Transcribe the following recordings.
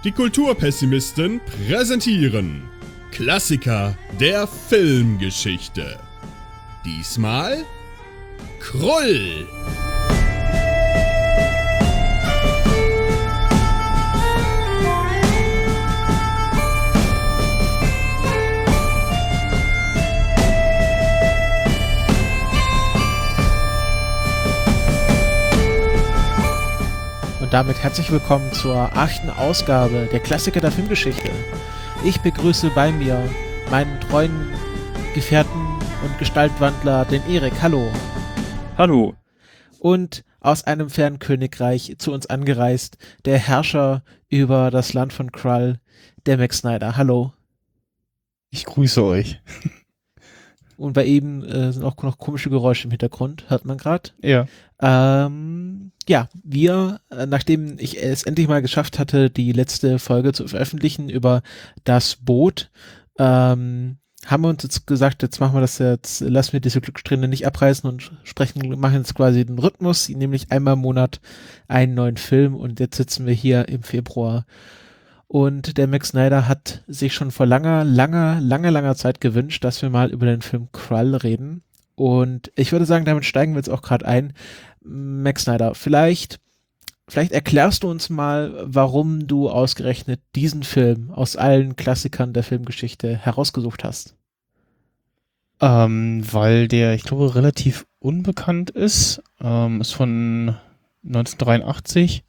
Die Kulturpessimisten präsentieren Klassiker der Filmgeschichte. Diesmal Krull. Und damit herzlich willkommen zur 8. Ausgabe der Klassiker der Filmgeschichte. Ich begrüße bei mir meinen treuen Gefährten und Gestaltwandler, den Erik. Hallo. Hallo. Und aus einem fernen Königreich zu uns angereist, der Herrscher über das Land von Krull, der Max Snyder. Hallo. Ich grüße euch. Und bei ihm sind auch noch komische Geräusche im Hintergrund, hört man gerade. Ja. Ja, wir, nachdem ich es endlich mal geschafft hatte, die letzte Folge zu veröffentlichen über das Boot, haben wir uns jetzt gesagt, jetzt machen wir das jetzt, lassen wir diese Glückssträhne nicht abreißen und machen jetzt quasi den Rhythmus, nämlich einmal im Monat einen neuen Film, und jetzt sitzen wir hier im Februar. Und der Max Snyder hat sich schon vor langer Zeit gewünscht, dass wir mal über den Film Krull reden. Und ich würde sagen, damit steigen wir jetzt auch gerade ein. Max Snyder, vielleicht erklärst du uns mal, warum du ausgerechnet diesen Film aus allen Klassikern der Filmgeschichte herausgesucht hast. Weil der, ich glaube, relativ unbekannt ist. Ist von 1983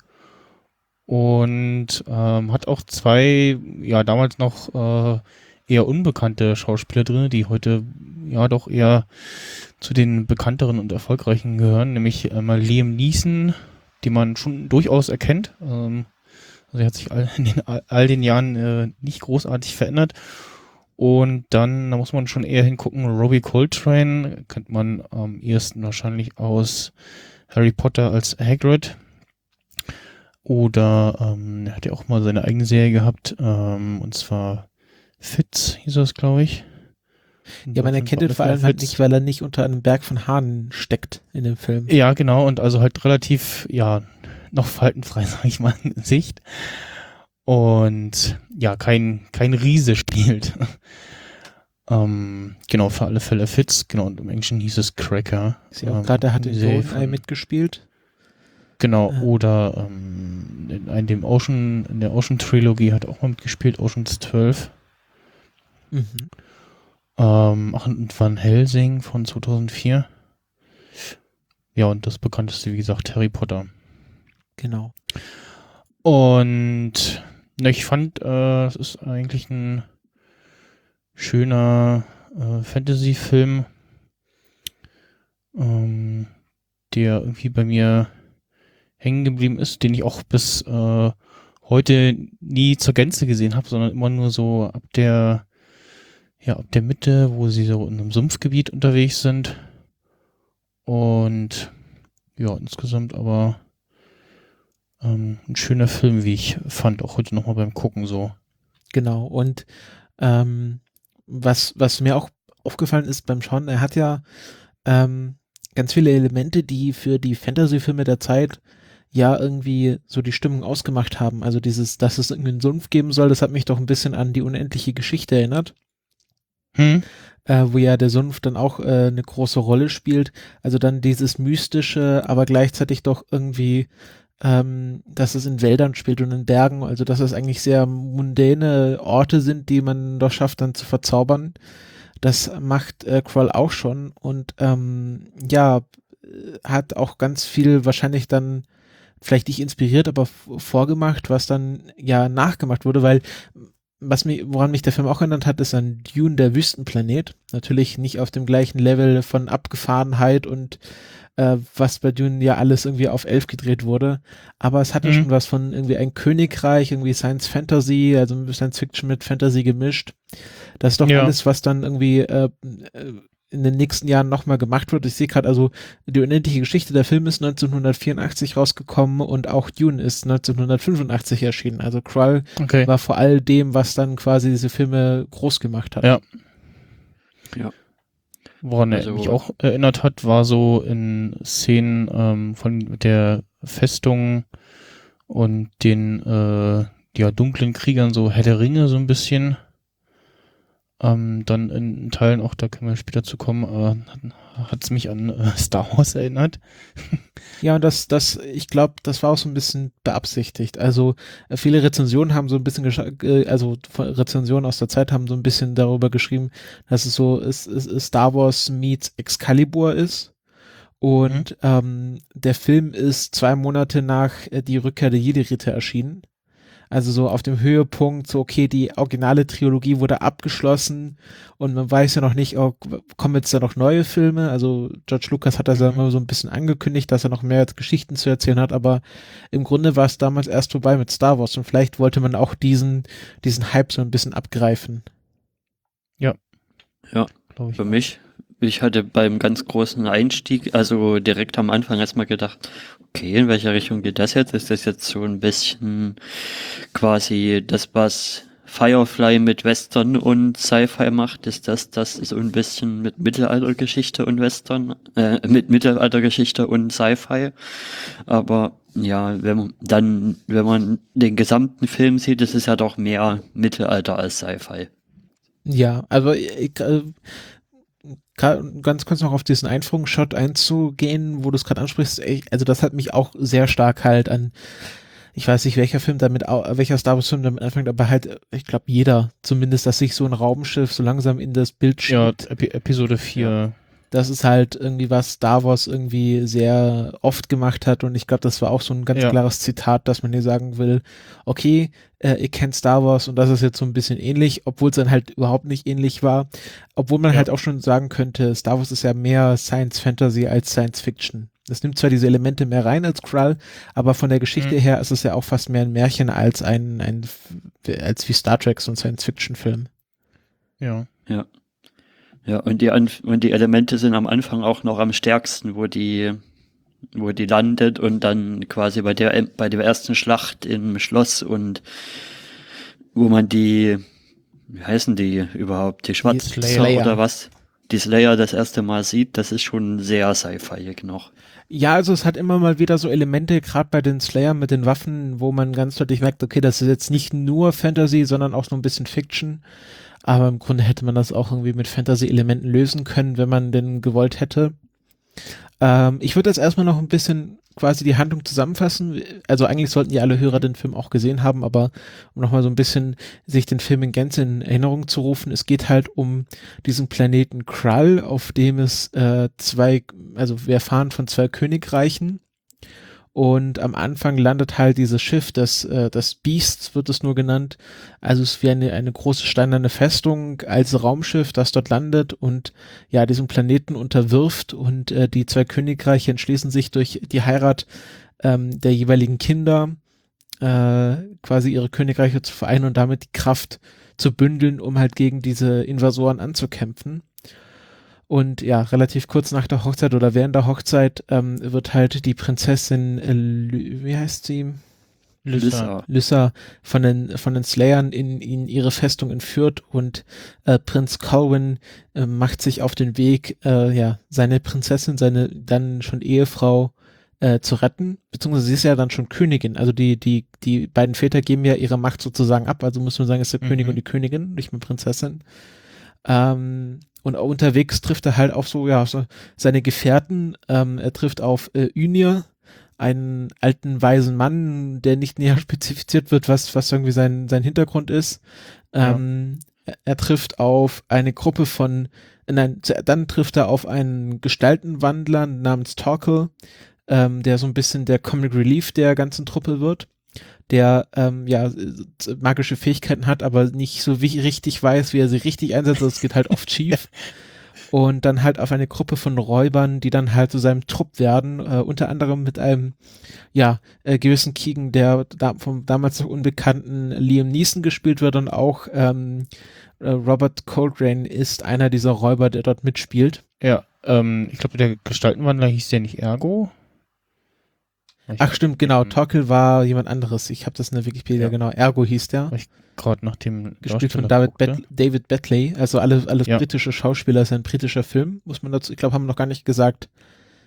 und hat auch zwei, ja, damals noch eher unbekannte Schauspieler drin, die heute ja doch eher zu den bekannteren und erfolgreichen gehören, nämlich einmal Liam Neeson, den man schon durchaus erkennt. Also er hat sich in all den Jahren nicht großartig verändert. Und dann, da muss man schon eher hingucken, Robbie Coltrane kennt man am ehesten wahrscheinlich aus Harry Potter als Hagrid. Oder er hat ja auch mal seine eigene Serie gehabt, und zwar Fitz hieß das, glaube ich. Ja, man erkennt ihn vor allem halt nicht, weil er nicht unter einem Berg von Haaren steckt in dem Film. Ja, genau, und also halt relativ, ja, noch faltenfrei, sag ich mal, in Sicht. Und ja, kein Riese spielt. Genau, für alle Fälle Fitz, genau, und im Englischen hieß es Cracker. Ist ja auch gerade, der hat in Goldeneye mitgespielt. Genau, oder in der Ocean-Trilogie hat er auch mal mitgespielt, Ocean's 12. Mhm. Und Van Helsing von 2004. Ja, und das bekannteste, wie gesagt, Harry Potter. Genau. Und ich fand, es ist eigentlich ein schöner Fantasy-Film, der irgendwie bei mir hängen geblieben ist, den ich auch bis heute nie zur Gänze gesehen habe, sondern immer nur so ab der Mitte, wo sie so in einem Sumpfgebiet unterwegs sind. Und ja, insgesamt aber ein schöner Film, wie ich fand, auch heute nochmal beim Gucken so. Genau, und was mir auch aufgefallen ist beim Schauen, er hat ja ganz viele Elemente, die für die Fantasy-Filme der Zeit ja irgendwie so die Stimmung ausgemacht haben. Also dieses, dass es irgendwie einen Sumpf geben soll, das hat mich doch ein bisschen an die unendliche Geschichte erinnert. Wo ja der Sumpf dann auch eine große Rolle spielt. Also dann dieses Mystische, aber gleichzeitig doch irgendwie, dass es in Wäldern spielt und in Bergen, also dass es eigentlich sehr mundäne Orte sind, die man doch schafft dann zu verzaubern. Das macht Krull auch schon und ja, hat auch ganz viel wahrscheinlich dann vielleicht nicht inspiriert, aber vorgemacht, was dann ja nachgemacht wurde, weil woran mich der Film auch erinnert hat, ist an Dune, der Wüstenplanet. Natürlich nicht auf dem gleichen Level von Abgefahrenheit und was bei Dune ja alles irgendwie auf 11 gedreht wurde. Aber es hatte schon was von irgendwie ein Königreich, irgendwie Science Fantasy, also Science Fiction mit Fantasy gemischt. Das ist doch alles, was dann irgendwie in den nächsten Jahren nochmal gemacht wird. Ich sehe gerade, also die unendliche Geschichte, der Film ist 1984 rausgekommen und auch Dune ist 1985 erschienen. Also Krull war vor all dem, was dann quasi diese Filme groß gemacht hat. Ja. Woran er mich auch erinnert hat, war so in Szenen von der Festung und den ja, dunklen Kriegern, so Herr der Ringe so ein bisschen. Dann in Teilen auch, da können wir später zu kommen, hat es mich an Star Wars erinnert. Ja, und ich glaube, das war auch so ein bisschen beabsichtigt. Also viele Rezensionen haben so ein bisschen, Rezensionen aus der Zeit haben so ein bisschen darüber geschrieben, dass es so Star Wars meets Excalibur ist. Und der Film ist 2 Monate nach die Rückkehr der Jedi-Ritter erschienen. Also so auf dem Höhepunkt, so okay, die originale Trilogie wurde abgeschlossen und man weiß ja noch nicht, kommen jetzt da noch neue Filme? Also George Lucas hat das ja immer so ein bisschen angekündigt, dass er noch mehr Geschichten zu erzählen hat, aber im Grunde war es damals erst vorbei mit Star Wars und vielleicht wollte man auch diesen Hype so ein bisschen abgreifen. Ja, Glaube ich. Für mich, ich hatte beim ganz großen Einstieg, also direkt am Anfang erstmal gedacht, okay, in welche Richtung geht das jetzt? Ist das jetzt so ein bisschen quasi das, was Firefly mit Western und Sci-Fi macht? Ist das so ein bisschen mit Mittelaltergeschichte und Western, mit Mittelaltergeschichte und Sci-Fi? Aber ja, wenn man den gesamten Film sieht, ist es ja doch mehr Mittelalter als Sci-Fi. Ja, also ganz kurz noch auf diesen Einführungsshot einzugehen, wo du es gerade ansprichst, also das hat mich auch sehr stark halt an, ich weiß nicht, welcher Star Wars Film damit anfängt, aber halt, ich glaube jeder, zumindest, dass sich so ein Raumschiff so langsam in das Bild schiebt. Ja, Episode 4. Ja. Das ist halt irgendwie, was Star Wars irgendwie sehr oft gemacht hat und ich glaube, das war auch so ein ganz klares Zitat, dass man hier sagen will, okay, ihr kennt Star Wars und das ist jetzt so ein bisschen ähnlich, obwohl es dann halt überhaupt nicht ähnlich war, obwohl man halt auch schon sagen könnte, Star Wars ist ja mehr Science Fantasy als Science Fiction. Das nimmt zwar diese Elemente mehr rein als Skrull, aber von der Geschichte her ist es ja auch fast mehr ein Märchen als als wie Star Trek, so ein Science Fiction Film. Ja. Ja, und die Elemente sind am Anfang auch noch am stärksten, wo die landet und dann quasi bei der ersten Schlacht im Schloss und wo man wie heißen die überhaupt, die Schwarzslayer oder was? Die Slayer das erste Mal sieht, das ist schon sehr sci-fi noch. Ja, also es hat immer mal wieder so Elemente, gerade bei den Slayer mit den Waffen, wo man ganz deutlich merkt, okay, das ist jetzt nicht nur Fantasy, sondern auch nur ein bisschen Fiction. Aber im Grunde hätte man das auch irgendwie mit Fantasy-Elementen lösen können, wenn man denn gewollt hätte. Ich würde jetzt erstmal noch ein bisschen quasi die Handlung zusammenfassen. Also eigentlich sollten ja alle Hörer den Film auch gesehen haben, aber um nochmal so ein bisschen sich den Film in Gänze in Erinnerung zu rufen, es geht halt um diesen Planeten Krull, auf dem es wir erfahren von 2 Königreichen. Und am Anfang landet halt dieses Schiff, das Beast wird es nur genannt. Also es ist wie eine große steinerne Festung als Raumschiff, das dort landet und ja diesen Planeten unterwirft. Und die 2 Königreiche entschließen sich durch die Heirat der jeweiligen Kinder quasi ihre Königreiche zu vereinen und damit die Kraft zu bündeln, um halt gegen diese Invasoren anzukämpfen. Und ja, relativ kurz nach der Hochzeit oder während der Hochzeit wird halt die Prinzessin, wie heißt sie? Lyssa von den Slayern in ihre Festung entführt und Prinz Colwyn macht sich auf den Weg, seine Prinzessin, seine dann schon Ehefrau zu retten, beziehungsweise sie ist ja dann schon Königin, also die beiden Väter geben ja ihre Macht sozusagen ab, also muss man sagen, es ist der König und die Königin, nicht mehr Prinzessin. Und unterwegs trifft er halt auf so seine Gefährten. Er trifft auf Ynir, einen alten, weisen Mann, der nicht näher spezifiziert wird, was irgendwie sein Hintergrund ist. Er trifft auf eine Gruppe dann trifft er auf einen Gestaltenwandler namens Torkel, der so ein bisschen der Comic Relief der ganzen Truppe wird, der magische Fähigkeiten hat, aber nicht so richtig weiß, wie er sie richtig einsetzt. Das geht halt oft schief. Und dann halt auf eine Gruppe von Räubern, die dann halt zu seinem Trupp werden, unter anderem mit einem gewissen Keegan, der vom damals noch unbekannten Liam Neeson gespielt wird und auch Robert Coltrane ist einer dieser Räuber, der dort mitspielt. Ja, ich glaube, der Gestaltenwandler hieß der nicht Ergo? Ach stimmt, genau, Torkel war jemand anderes. Ich habe das in der Wikipedia, genau, Ergo hieß der. Ich gerade nach dem gespielt von David Betley, also alles britische Schauspieler, ist ein britischer Film, muss man dazu, ich glaube, haben wir noch gar nicht gesagt,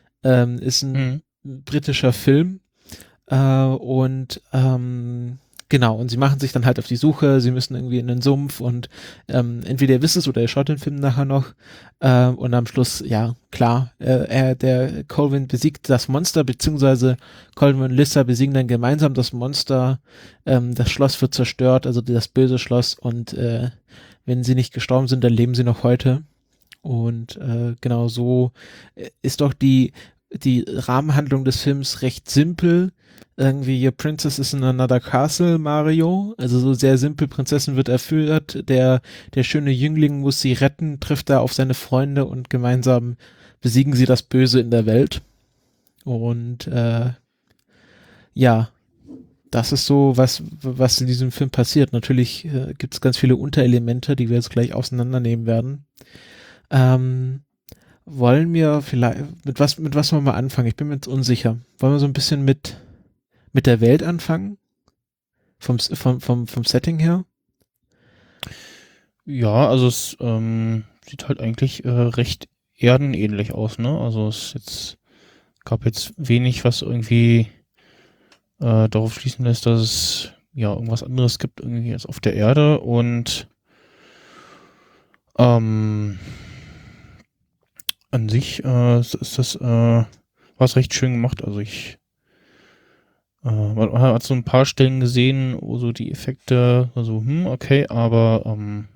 ist ein britischer Film und Genau, und sie machen sich dann halt auf die Suche, sie müssen irgendwie in den Sumpf und entweder ihr wisst es oder ihr schaut den Film nachher noch und am Schluss, ja, klar, der Colvin besiegt das Monster, beziehungsweise Colvin und Lissa besiegen dann gemeinsam das Monster, das Schloss wird zerstört, also das böse Schloss und wenn sie nicht gestorben sind, dann leben sie noch heute und genau so ist doch die Rahmenhandlung des Films recht simpel. Irgendwie Your Princess is in another castle, Mario. Also so sehr simpel, Prinzessin wird erführt, der schöne Jüngling muss sie retten, trifft da auf seine Freunde und gemeinsam besiegen sie das Böse in der Welt. Und ja, das ist so, was in diesem Film passiert. Natürlich gibt es ganz viele Unterelemente, die wir jetzt gleich auseinandernehmen werden. Wollen wir vielleicht, mit was wollen wir anfangen? Ich bin mir jetzt unsicher. Wollen wir so ein bisschen mit der Welt anfangen? Vom Setting her? Ja, also es sieht halt eigentlich recht erdenähnlich aus, ne? Also gab jetzt wenig, was irgendwie darauf schließen lässt, dass es ja irgendwas anderes gibt irgendwie als auf der Erde und an sich ist das was recht schön gemacht. Also man hat so ein paar Stellen gesehen, wo so die Effekte, also okay, aber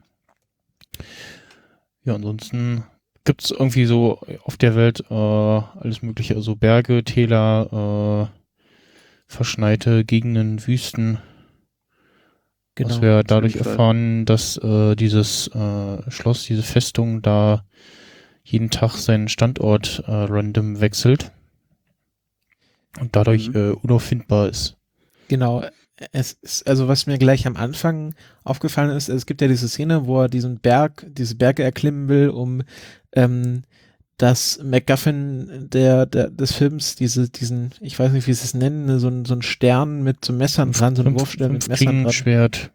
ja, ansonsten gibt es irgendwie so auf der Welt alles mögliche, also Berge, Täler, verschneite Gegenden, Wüsten. Genau, was wir dadurch erfahren, dass dieses Schloss, diese Festung da jeden Tag seinen Standort random wechselt und dadurch unauffindbar ist. Genau. Es ist, also was mir gleich am Anfang aufgefallen ist, es gibt ja diese Szene, wo er diese Berge erklimmen will, um das MacGuffin des Films, diesen, ich weiß nicht, wie sie es nennen, so ein Stern mit so Messern dran, so ein Wurfstern mit Messern dran. Schwert.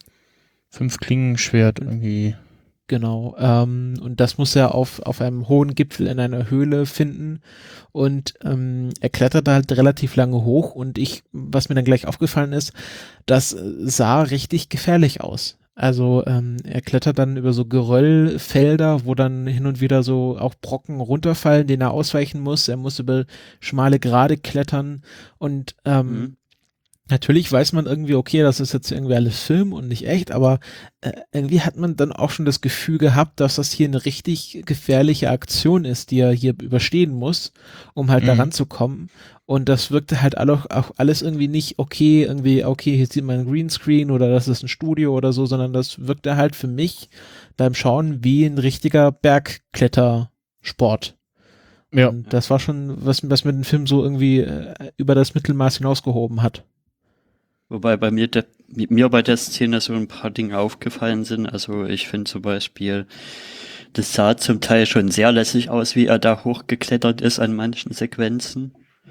5 Klingenschwert irgendwie. Genau, und das muss er auf einem hohen Gipfel in einer Höhle finden und er klettert halt relativ lange hoch und was mir dann gleich aufgefallen ist, das sah richtig gefährlich aus. Also er klettert dann über so Geröllfelder, wo dann hin und wieder so auch Brocken runterfallen, denen er ausweichen muss. Er muss über schmale Grade klettern und natürlich weiß man irgendwie, okay, das ist jetzt irgendwie alles Film und nicht echt, aber irgendwie hat man dann auch schon das Gefühl gehabt, dass das hier eine richtig gefährliche Aktion ist, die er hier überstehen muss, um halt da ranzukommen. Und das wirkte halt auch alles irgendwie nicht okay, hier sieht man ein Greenscreen oder das ist ein Studio oder so, sondern das wirkte halt für mich beim Schauen wie ein richtiger Bergklettersport. Ja. Und das war schon, was mir den Film so irgendwie über das Mittelmaß hinausgehoben hat. Wobei mir bei der Szene so ein paar Dinge aufgefallen sind. Also ich finde zum Beispiel, das sah zum Teil schon sehr lässig aus, wie er da hochgeklettert ist an manchen Sequenzen.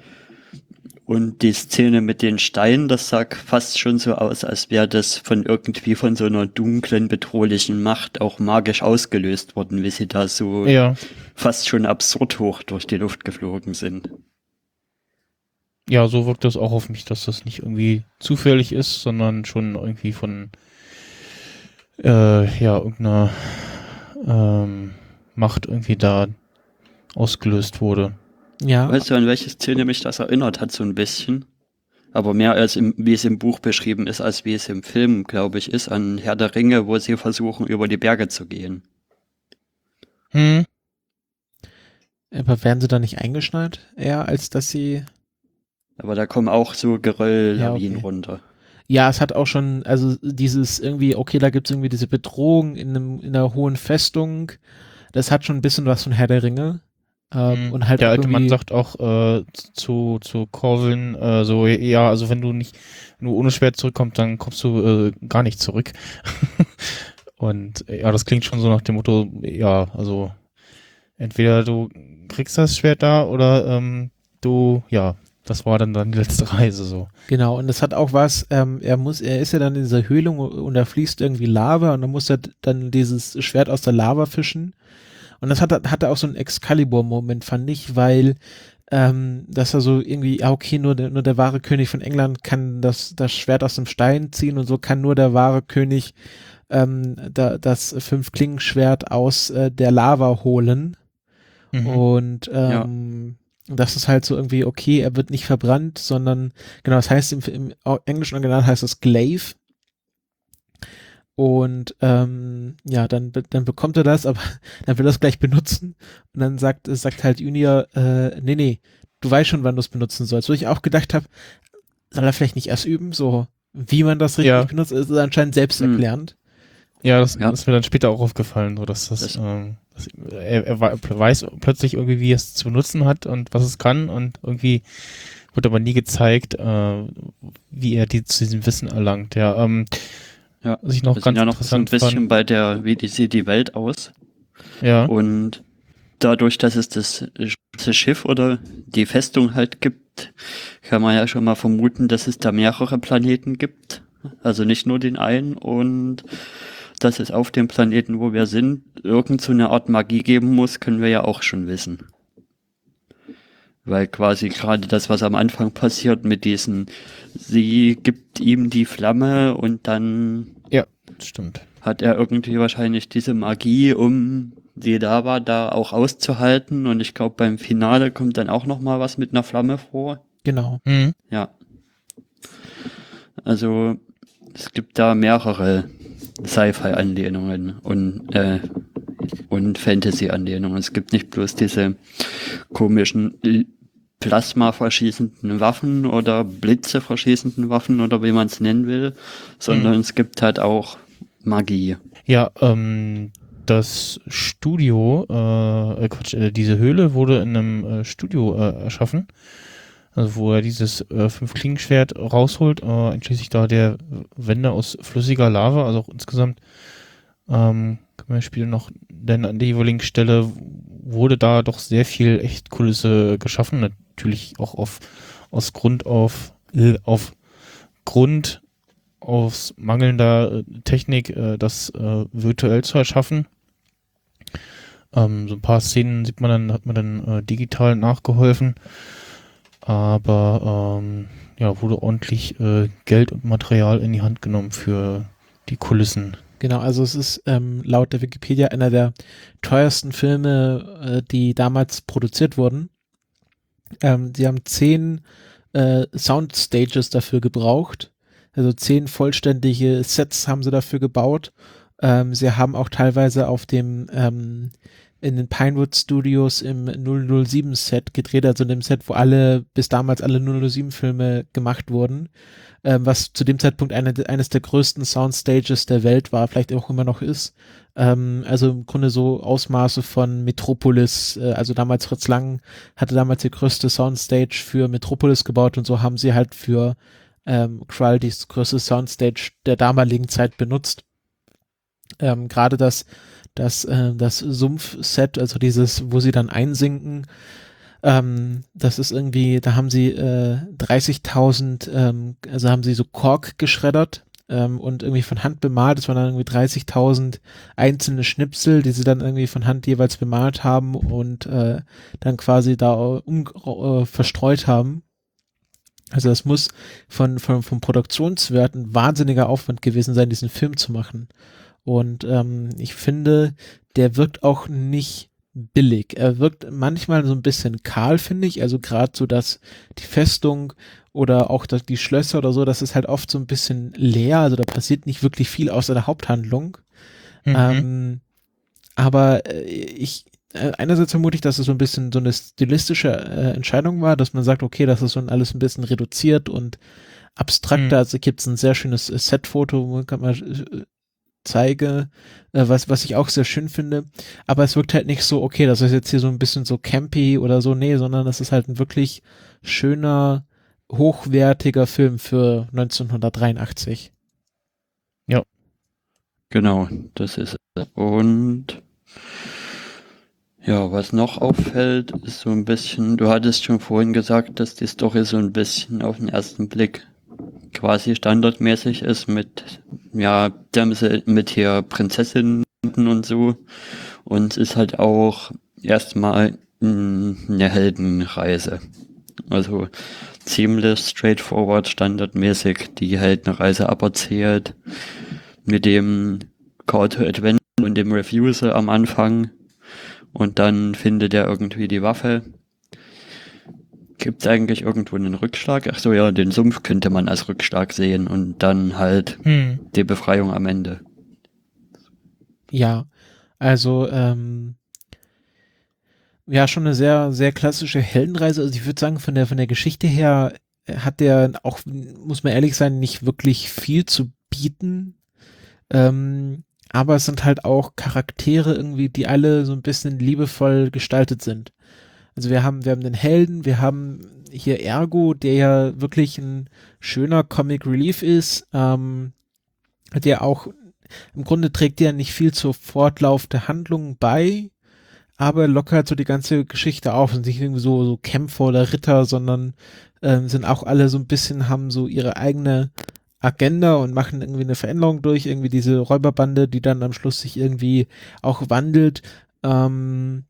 Und die Szene mit den Steinen, das sah fast schon so aus, als wäre das von so einer dunklen, bedrohlichen Macht auch magisch ausgelöst worden, wie sie da so fast schon absurd hoch durch die Luft geflogen sind. Ja, so wirkt das auch auf mich, dass das nicht irgendwie zufällig ist, sondern schon irgendwie von irgendeiner Macht irgendwie da ausgelöst wurde. Ja. Weißt du, an welche Szene mich das erinnert hat, so ein bisschen? Aber mehr als wie es im Buch beschrieben ist, als wie es im Film, glaube ich, ist, an Herr der Ringe, wo sie versuchen, über die Berge zu gehen. Aber werden sie da nicht eingeschneit, eher als dass sie... Aber da kommen auch so Gerölllawinen runter. Ja, es hat auch schon, also dieses irgendwie, okay, da gibt es irgendwie diese Bedrohung in einer hohen Festung, das hat schon ein bisschen was von Herr der Ringe. Und halt der alte Mann sagt auch zu Corvin, also wenn du ohne Schwert zurückkommst, dann kommst du gar nicht zurück. Und ja, das klingt schon so nach dem Motto, ja, also entweder du kriegst das Schwert da oder das war dann die letzte Reise so. Genau, und das hat auch was, er ist ja dann in dieser Höhle und da fließt irgendwie Lava und dann muss er dann dieses Schwert aus der Lava fischen. Und das hatte auch so einen Excalibur-Moment, fand ich, weil dass er so irgendwie, ja okay, nur der wahre König von England kann das Schwert aus dem Stein ziehen und so kann nur der wahre König das Fünf-Klingen-Schwert aus der Lava holen. Und das ist halt so irgendwie, okay, er wird nicht verbrannt, sondern, genau, das heißt im englischen Original heißt es Glaive. Und dann bekommt er das, aber dann will er es gleich benutzen. Und dann sagt halt Junior, nee, du weißt schon, wann du es benutzen sollst. Wo ich auch gedacht habe, soll er vielleicht nicht erst üben, so wie man das richtig benutzt, ist anscheinend selbsterklärend. Ja, das ist mir dann später auch aufgefallen, so dass er weiß plötzlich irgendwie, wie er es zu benutzen hat und was es kann und irgendwie wird aber nie gezeigt, wie er zu diesem Wissen erlangt. Ja, was ich noch ganz interessant so ein bisschen bei wie sieht die Welt aus. Ja. Und dadurch, dass es das Schiff oder die Festung halt gibt, kann man ja schon mal vermuten, dass es da mehrere Planeten gibt. Also nicht nur den einen und dass es auf dem Planeten, wo wir sind, irgend so eine Art Magie geben muss, können wir ja auch schon wissen. Weil quasi gerade das, was am Anfang passiert mit diesen, sie gibt ihm die Flamme und dann stimmt. Hat er irgendwie wahrscheinlich diese Magie, um die da auch auszuhalten und ich glaube beim Finale kommt dann auch nochmal was mit einer Flamme vor. Genau. Mhm. Ja. Also es gibt da mehrere Sci-Fi-Anlehnungen und Fantasy-Anlehnungen. Es gibt nicht bloß diese komischen Plasma verschießenden Waffen oder Blitze verschießenden Waffen oder wie man es nennen will, sondern es gibt halt auch Magie. Ja, das Studio, diese Höhle wurde in einem Studio erschaffen, also wo er dieses Fünf-Klingen-Schwert rausholt, einschließlich da der Wände aus flüssiger Lava, also auch insgesamt kann man spielen noch, denn an der jeweiligen Stelle wurde da doch sehr viel echt Kulisse geschaffen, natürlich auch aus Grund aus mangelnder Technik das virtuell zu erschaffen. So ein paar Szenen hat man dann digital nachgeholfen, aber wurde ordentlich Geld und Material in die Hand genommen für die Kulissen. Genau, also es ist laut der Wikipedia einer der teuersten Filme, die damals produziert wurden. Sie haben 10 Soundstages dafür gebraucht. Also 10 vollständige Sets haben sie dafür gebaut. Sie haben auch teilweise in den Pinewood Studios im 007 Set gedreht, also in dem Set, wo bis damals alle 007 Filme gemacht wurden, was zu dem Zeitpunkt eines der größten Soundstages der Welt war, vielleicht auch immer noch ist. Also im Grunde so Ausmaße von Metropolis, also damals Fritz Lang hatte damals die größte Soundstage für Metropolis gebaut und so haben sie halt für Krull die größte Soundstage der damaligen Zeit benutzt. Gerade das Sumpf-Set, also dieses, wo sie dann einsinken, das ist irgendwie, da haben sie 30.000, also haben sie so Kork geschreddert und irgendwie von Hand bemalt. Das waren dann irgendwie 30.000 einzelne Schnipsel, die sie dann irgendwie von Hand jeweils bemalt haben und dann quasi da verstreut haben. Also das muss vom Produktionswert ein wahnsinniger Aufwand gewesen sein, diesen Film zu machen. Und ich finde, der wirkt auch nicht billig. Er wirkt manchmal so ein bisschen kahl, finde ich. Also gerade so, dass die Festung oder auch die Schlösser oder so, das ist halt oft so ein bisschen leer. Also da passiert nicht wirklich viel außer der Haupthandlung. Aber einerseits vermute ich, dass es so ein bisschen so eine stilistische Entscheidung war, dass man sagt, okay, das ist so alles ein bisschen reduziert und abstrakter. Also gibt es ein sehr schönes Setfoto, wo man zeige, was ich auch sehr schön finde, aber es wirkt halt nicht so, okay, das ist jetzt hier so ein bisschen so campy oder so, nee, sondern es ist halt ein wirklich schöner, hochwertiger Film für 1983. Ja. Genau, das ist es. Und ja, was noch auffällt, ist so ein bisschen, du hattest schon vorhin gesagt, dass die Story so ein bisschen auf den ersten Blick quasi standardmäßig ist mit hier Prinzessinnen und so. Und es ist halt auch erstmal eine Heldenreise. Also ziemlich straightforward, standardmäßig, die Heldenreise aberzählt mit dem Call to Adventure und dem Refusal am Anfang und dann findet er irgendwie die Waffe. Gibt es eigentlich irgendwo einen Rückschlag? Ach so, ja, den Sumpf könnte man als Rückschlag sehen und dann halt die Befreiung am Ende. Ja, also ja, schon eine sehr, sehr klassische Heldenreise. Also ich würde sagen, von der Geschichte her hat der auch, muss man ehrlich sein, nicht wirklich viel zu bieten. Aber es sind halt auch Charaktere irgendwie, die alle so ein bisschen liebevoll gestaltet sind. Also wir haben den Helden, wir haben hier Ergo, der ja wirklich ein schöner Comic Relief ist, der auch, im Grunde trägt der nicht viel zur Fortlauf der Handlung bei, aber lockert so die ganze Geschichte auf, sind nicht irgendwie so Kämpfer oder Ritter, sondern sind auch alle so ein bisschen, haben so ihre eigene Agenda und machen irgendwie eine Veränderung durch, irgendwie diese Räuberbande, die dann am Schluss sich irgendwie auch wandelt, und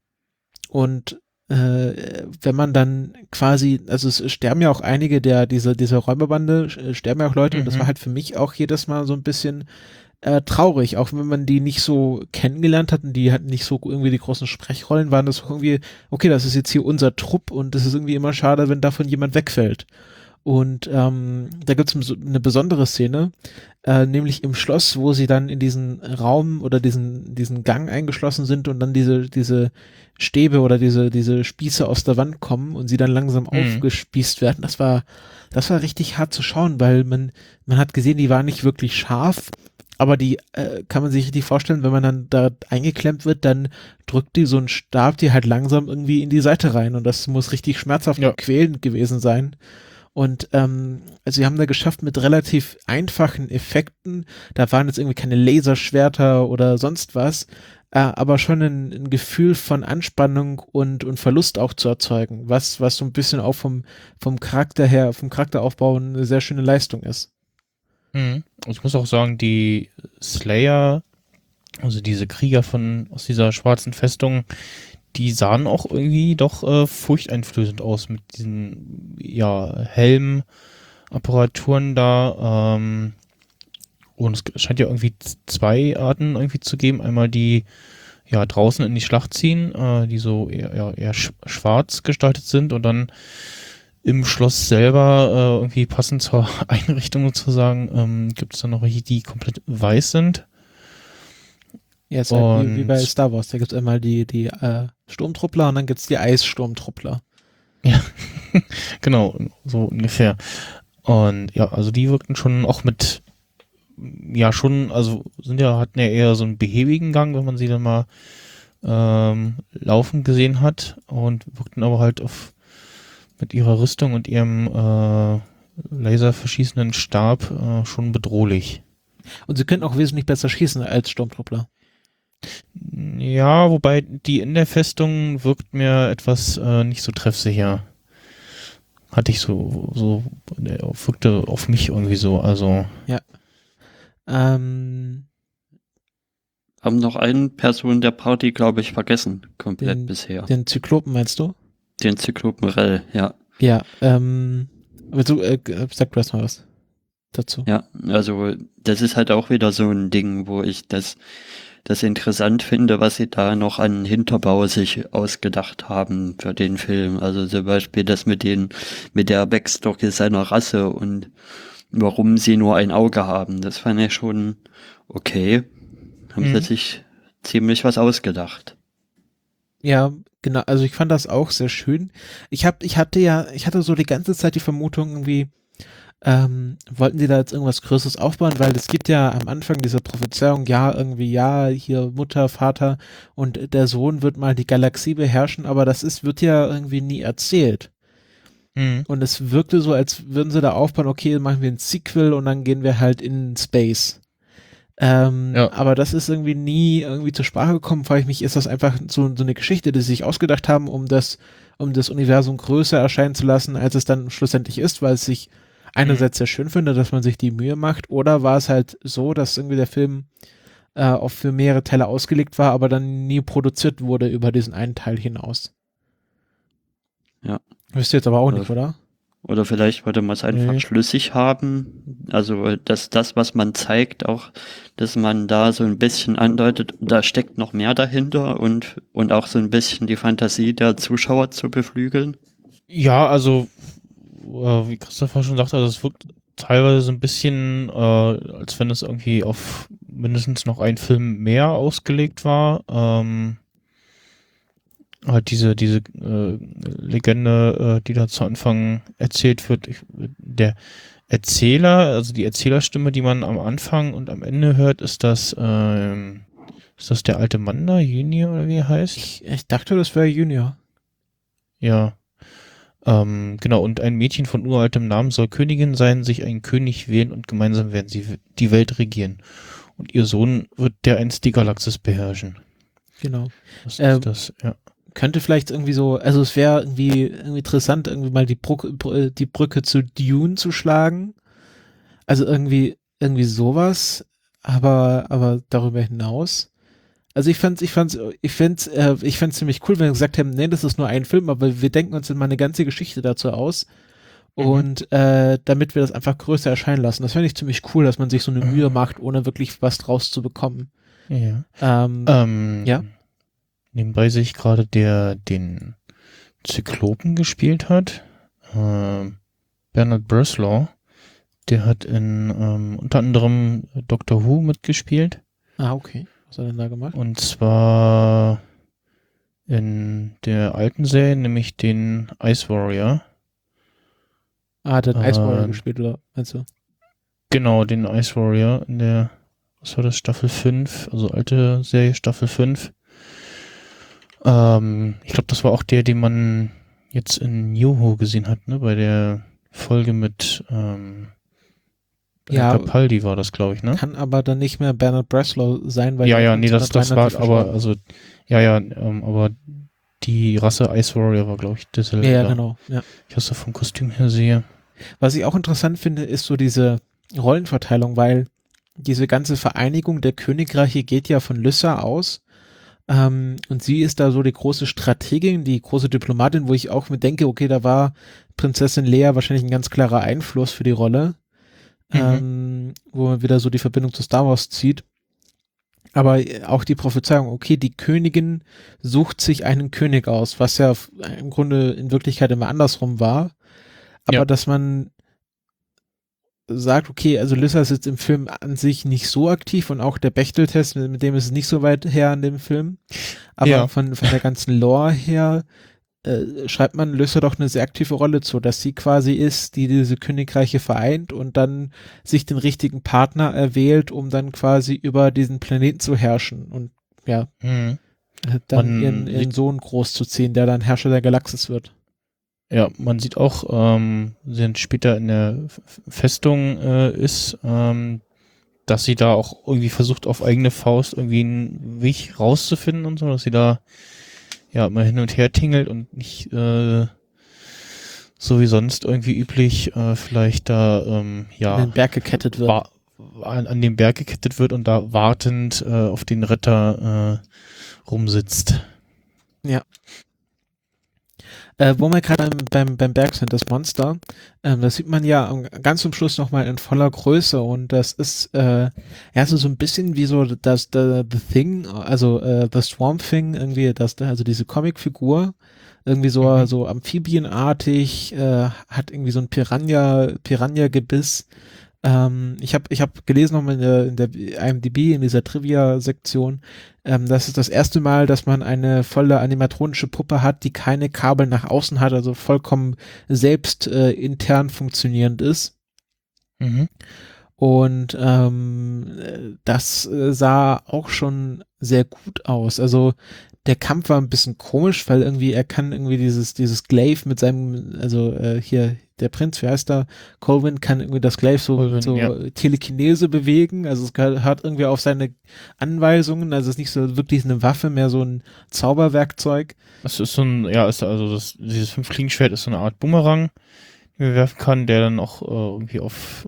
wenn man dann quasi, also es sterben ja auch einige dieser Räuberbande, sterben ja auch Leute, und das war halt für mich auch jedes Mal so ein bisschen traurig, auch wenn man die nicht so kennengelernt hat und die hatten nicht so irgendwie die großen Sprechrollen, waren das irgendwie, okay, das ist jetzt hier unser Trupp und das ist irgendwie immer schade, wenn davon jemand wegfällt. Und da gibt es eine besondere Szene, nämlich im Schloss, wo sie dann in diesen Raum oder diesen Gang eingeschlossen sind und dann diese Stäbe oder diese Spieße aus der Wand kommen und sie dann langsam aufgespießt werden. Das war richtig hart zu schauen, weil man hat gesehen, die waren nicht wirklich scharf, aber die kann man sich richtig vorstellen, wenn man dann da eingeklemmt wird, dann drückt die so einen Stab die halt langsam irgendwie in die Seite rein und das muss richtig schmerzhaft und quälend gewesen sein. Und also sie haben da geschafft mit relativ einfachen Effekten, da waren jetzt irgendwie keine Laserschwerter oder sonst was, aber schon ein Gefühl von Anspannung und Verlust auch zu erzeugen, was so ein bisschen auch vom Charakter her, vom Charakteraufbau eine sehr schöne Leistung ist. Ich muss auch sagen, die Slayer, also diese Krieger aus dieser schwarzen Festung, die sahen auch irgendwie doch furchteinflößend aus mit diesen Helmapparaturen da. Und es scheint ja irgendwie zwei Arten irgendwie zu geben. Einmal die draußen in die Schlacht ziehen, die so eher schwarz gestaltet sind und dann im Schloss selber irgendwie passend zur Einrichtung sozusagen gibt es dann noch welche, die komplett weiß sind. Ja, ist halt wie bei Star Wars. Da gibt es einmal die Sturmtruppler und dann gibt es die Eissturmtruppler. Ja, genau, so ungefähr. Und ja, also die wirkten schon auch mit, hatten ja eher so einen behäbigen Gang, wenn man sie dann mal laufen gesehen hat und wirkten aber halt mit ihrer Rüstung und ihrem laserverschießenden Stab schon bedrohlich. Und sie können auch wesentlich besser schießen als Sturmtruppler. Ja, wobei die in der Festung wirkt mir etwas nicht so treffsicher. Hatte ich wirkte auf mich irgendwie so, also. Ja. Haben noch eine Person der Party, glaube ich, vergessen, komplett bisher. Den Zyklopen meinst du? Den Zyklopen Rell, ja. Ja, sag du erst mal was dazu. Ja, also das ist halt auch wieder so ein Ding, wo ich das interessant finde, was sie da noch an Hinterbau sich ausgedacht haben für den Film. Also zum Beispiel das mit der Backstory seiner Rasse und warum sie nur ein Auge haben. Das fand ich schon okay. Haben sie sich ziemlich was ausgedacht. Ja, genau. Also ich fand das auch sehr schön. Ich hatte so die ganze Zeit die Vermutung irgendwie, wollten sie da jetzt irgendwas Größeres aufbauen, weil es gibt ja am Anfang diese Prophezeiung, hier Mutter, Vater und der Sohn wird mal die Galaxie beherrschen, aber wird ja irgendwie nie erzählt. Und es wirkte so, als würden sie da aufbauen, okay, machen wir ein Sequel und dann gehen wir halt in Space. Aber das ist irgendwie nie irgendwie zur Sprache gekommen, frage ich mich, ist das einfach so eine Geschichte, die sie sich ausgedacht haben, um das Universum größer erscheinen zu lassen, als es dann schlussendlich ist, weil es sich einerseits sehr schön finde, dass man sich die Mühe macht, oder war es halt so, dass irgendwie der Film auch für mehrere Teile ausgelegt war, aber dann nie produziert wurde über diesen einen Teil hinaus? Wisst ihr jetzt aber auch nicht, oder? Oder vielleicht wollte man es einfach schlüssig haben. Also, dass das, was man zeigt, auch, dass man da so ein bisschen andeutet, da steckt noch mehr dahinter und auch so ein bisschen die Fantasie der Zuschauer zu beflügeln. Ja, also, wie Christopher schon sagte, also es wirkt teilweise so ein bisschen, als wenn es irgendwie auf mindestens noch einen Film mehr ausgelegt war. Halt diese Legende, die da zu Anfang erzählt wird, der Erzähler, also die Erzählerstimme, die man am Anfang und am Ende hört, ist das der alte Mann da, Junior oder wie er heißt? Ich dachte, das wäre Junior. Ja. Genau, und ein Mädchen von uraltem Namen soll Königin sein, sich einen König wählen und gemeinsam werden sie die Welt regieren. Und ihr Sohn wird dereinst die Galaxis beherrschen. Genau. Das ist das, ja. Könnte vielleicht irgendwie so, also es wäre irgendwie interessant, irgendwie mal die Brücke zu Dune zu schlagen. Also irgendwie sowas, aber darüber hinaus. Also ich fand's ziemlich cool, wenn wir gesagt haben, nee, das ist nur ein Film, aber wir denken uns immer eine ganze Geschichte dazu aus. Und damit wir das einfach größer erscheinen lassen. Das fände ich ziemlich cool, dass man sich so eine Mühe macht, ohne wirklich was draus zu bekommen. Ja. Ja. Nebenbei sehe ich gerade, der den Zyklopen gespielt hat. Bernard Bresslaw. Der hat in unter anderem Doctor Who mitgespielt. Ah, okay. Was hat er denn da gemacht? Und zwar in der alten Serie, nämlich den Ice Warrior. Ah, hat er den Ice Warrior gespielt, oder meinst du? Genau, den Ice Warrior in der, was war das, Staffel 5, also alte Serie, Staffel 5. Ich glaube, das war auch der, den man jetzt in New Who gesehen hat, ne, bei der Folge mit Capaldi war das, glaube ich, ne? Kann aber dann nicht mehr Bernard Bresslaw sein, weil das war aber, also, aber die Rasse Ice Warrior war, glaube ich, dasselbe. Ja, genau, ja. Ich das vom Kostüm her sehe. Was ich auch interessant finde, ist so diese Rollenverteilung, weil diese ganze Vereinigung der Königreiche geht ja von Lyssa aus. Und sie ist da so die große Strategin, die große Diplomatin, wo ich auch mir denke, okay, da war Prinzessin Leia wahrscheinlich ein ganz klarer Einfluss für die Rolle, wo man wieder so die Verbindung zu Star Wars zieht. Aber auch die Prophezeiung, okay, die Königin sucht sich einen König aus, was ja im Grunde in Wirklichkeit immer andersrum war. Aber dass man sagt, okay, also Lyssa ist jetzt im Film an sich nicht so aktiv und auch der Bechdel-Test, mit dem ist es nicht so weit her in dem Film. Aber von der ganzen Lore her schreibt man Lyssa doch eine sehr aktive Rolle zu, dass sie quasi ist, die diese Königreiche vereint und dann sich den richtigen Partner erwählt, um dann quasi über diesen Planeten zu herrschen und dann ihren Sohn großzuziehen, der dann Herrscher der Galaxis wird. Ja, man sieht auch, sie dann später in der Festung ist, dass sie da auch irgendwie versucht, auf eigene Faust irgendwie einen Weg rauszufinden und so, dass sie da ja mal hin und her tingelt und nicht so wie sonst irgendwie üblich vielleicht da an den Berg gekettet wird. An den Berg gekettet wird und da wartend auf den Retter rumsitzt. Ja. Wo wir gerade beim Berg sind, das Monster, das sieht man ja ganz zum Schluss nochmal in voller Größe und das ist so ein bisschen wie so das The Thing, also The Swamp Thing, irgendwie also diese Comicfigur, irgendwie so amphibienartig, hat irgendwie so ein Piranha-Gebiss. Ich hab gelesen nochmal in der IMDb, in dieser Trivia-Sektion, das ist das erste Mal, dass man eine volle animatronische Puppe hat, die keine Kabel nach außen hat, also vollkommen selbst intern funktionierend ist. Und das sah auch schon sehr gut aus. Also der Kampf war ein bisschen komisch, weil irgendwie er kann irgendwie dieses Glaive mit seinem, hier der Prinz, wie heißt er? Colvin kann irgendwie das Glaive Telekinese bewegen, also es hört irgendwie auf seine Anweisungen, also es ist nicht so wirklich eine Waffe, mehr so ein Zauberwerkzeug. Das ist so ein, dieses 5-Klingenschwert ist so eine Art Bumerang, den man werfen kann, der dann auch irgendwie auf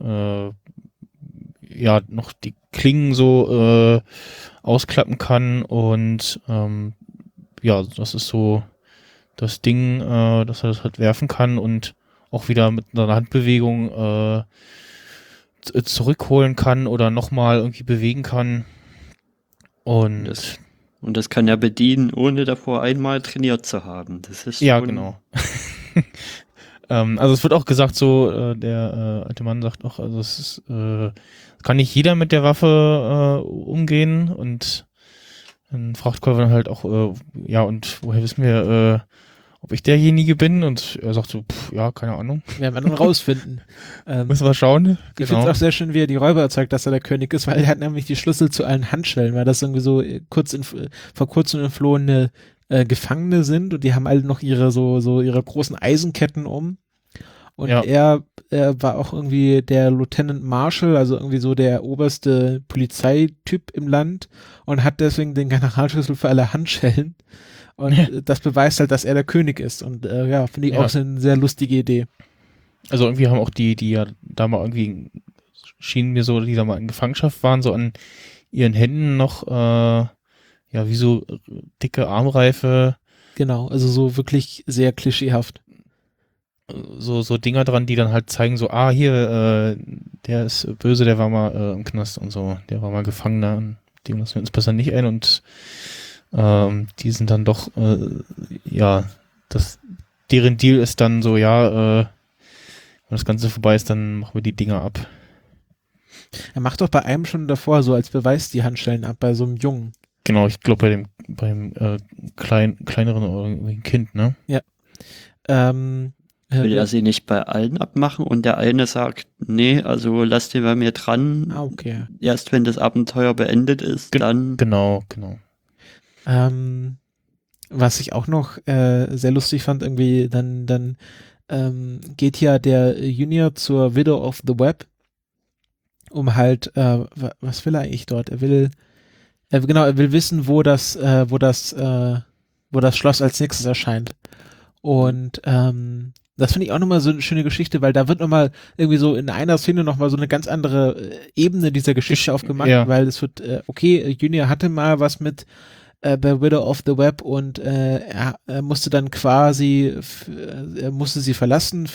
noch die Klingen so ausklappen kann und das ist so das Ding, dass er das halt werfen kann und auch wieder mit einer Handbewegung zurückholen kann oder nochmal irgendwie bewegen kann. Und das kann er bedienen, ohne davor einmal trainiert zu haben. Das ist ja, genau. Also es wird auch gesagt, so der alte Mann sagt auch, also es ist, kann nicht jeder mit der Waffe umgehen, und dann fragt Colvin halt auch, ja, und woher wissen wir, ob ich derjenige bin? Und er sagt so, ja, keine Ahnung. Werden wir dann rausfinden. Müssen wir schauen. Ich finde es auch sehr schön, wie er die Räuber erzeugt, dass er der König ist, weil er hat nämlich die Schlüssel zu allen Handschellen, weil das irgendwie so vor kurzem entflohene Gefangene sind, und die haben alle noch ihre ihre großen Eisenketten um. Und er war auch irgendwie der Lieutenant Marshal, also irgendwie so der oberste Polizeityp im Land, und hat deswegen den Generalschlüssel für alle Handschellen. Und das beweist halt, dass er der König ist. Und finde ich auch so eine sehr lustige Idee. Also irgendwie haben auch die ja da mal irgendwie, schienen mir so, die da mal in Gefangenschaft waren, so an ihren Händen noch, wie so dicke Armreife. Genau, also so wirklich sehr klischeehaft. So Dinger dran, die dann halt zeigen, so, hier, der ist böse, der war mal im Knast und so, der war mal Gefangener, dem lassen wir uns besser nicht ein, und die sind dann doch, deren Deal ist dann so, wenn das Ganze vorbei ist, dann machen wir die Dinger ab. Er macht doch bei einem schon davor so als Beweis die Handschellen ab, bei so einem Jungen. Genau, ich glaube beim kleineren oder irgendwie Kind, ne? Ja. Will er sie nicht bei allen abmachen, und der eine sagt, nee, also lass den bei mir dran. Ah, okay. Erst wenn das Abenteuer beendet ist, dann. Genau. Was ich auch noch sehr lustig fand, irgendwie, dann geht ja der Junior zur Widow of the Web, um halt, was will er eigentlich dort? Er will wissen, wo das Schloss als nächstes erscheint. Und das finde ich auch nochmal so eine schöne Geschichte, weil da wird nochmal irgendwie so in einer Szene nochmal so eine ganz andere Ebene dieser Geschichte aufgemacht, weil es wird, Junior hatte mal was mit bei Widow of the Web, und er musste dann quasi, er musste sie verlassen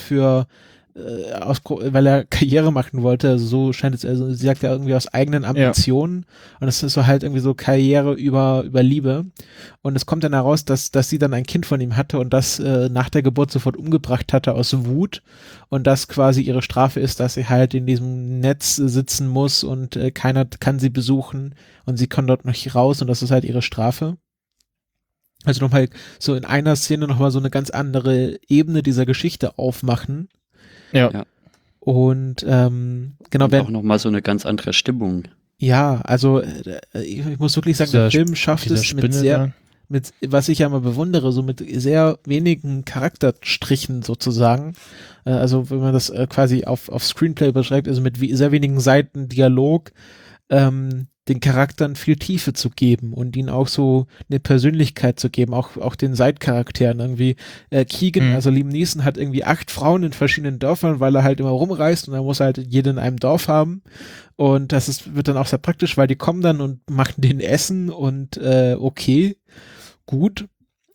weil er Karriere machen wollte, also so scheint es, also sie sagt ja irgendwie aus eigenen Ambitionen, und es ist so halt irgendwie so Karriere über Liebe, und es kommt dann heraus, dass sie dann ein Kind von ihm hatte und das nach der Geburt sofort umgebracht hatte aus Wut, und das quasi ihre Strafe ist, dass sie halt in diesem Netz sitzen muss, und keiner kann sie besuchen, und sie kann dort nicht raus, und das ist halt ihre Strafe. Also nochmal so in einer Szene nochmal so eine ganz andere Ebene dieser Geschichte aufmachen. Ja. Und genau, und auch nochmal so eine ganz andere Stimmung. Ja, also ich muss wirklich sagen, der Film schafft es mit, was ich ja mal bewundere, so mit sehr wenigen Charakterstrichen sozusagen. Also wenn man das quasi auf Screenplay beschreibt, also mit sehr wenigen Seiten Dialog, den Charakteren viel Tiefe zu geben und ihnen auch so eine Persönlichkeit zu geben, auch den Side-Charakteren irgendwie. Keegan, also Liam Neeson, hat irgendwie 8 Frauen in verschiedenen Dörfern, weil er halt immer rumreist, und er muss halt jede in einem Dorf haben, und wird dann auch sehr praktisch, weil die kommen dann und machen den Essen, und okay, gut.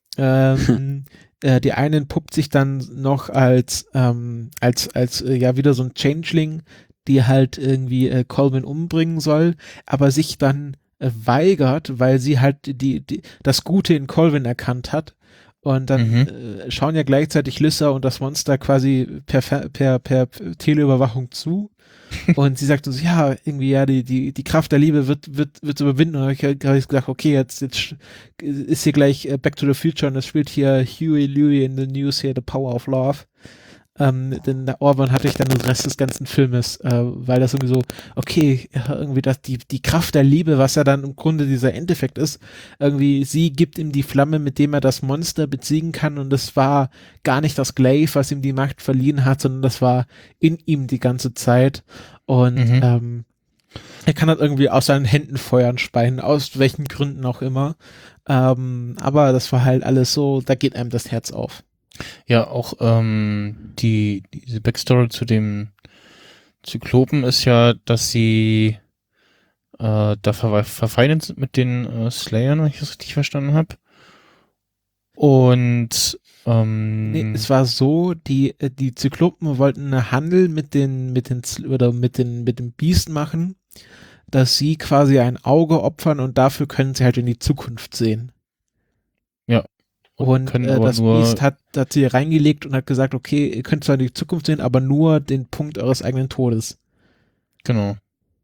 Die eine entpuppt sich dann noch als wieder so ein Changeling, die halt irgendwie Colvin umbringen soll, aber sich dann weigert, weil sie halt das Gute in Colvin erkannt hat. Und dann schauen ja gleichzeitig Lyssa und das Monster quasi per Teleüberwachung zu. Und sie sagt so, ja, irgendwie, ja, die Kraft der Liebe wird überwinden. Und dann habe ich gesagt, okay, jetzt ist hier gleich Back to the Future, und es spielt hier Huey Lewis in the News hier, The Power of Love. Denn der Orban hatte ich dann den Rest des ganzen Filmes, weil das irgendwie so, okay, irgendwie die Kraft der Liebe, was ja dann im Grunde dieser Endeffekt ist, irgendwie, sie gibt ihm die Flamme, mit dem er das Monster besiegen kann, und das war gar nicht das Glaive, was ihm die Macht verliehen hat, sondern das war in ihm die ganze Zeit, und er kann halt irgendwie aus seinen Händen Feuern speien, aus welchen Gründen auch immer, aber das war halt alles so, da geht einem das Herz auf. Ja, auch diese Backstory zu dem Zyklopen ist ja, dass sie da verfeindet sind mit den Slayern, wenn ich das richtig verstanden habe. Und Nee, es war so, die Zyklopen wollten einen Handel mit dem Biest machen, dass sie quasi ein Auge opfern und dafür können sie halt in die Zukunft sehen. Ja. Und das Biest hat sie reingelegt und hat gesagt, okay, ihr könnt zwar in die Zukunft sehen, aber nur den Punkt eures eigenen Todes. Genau.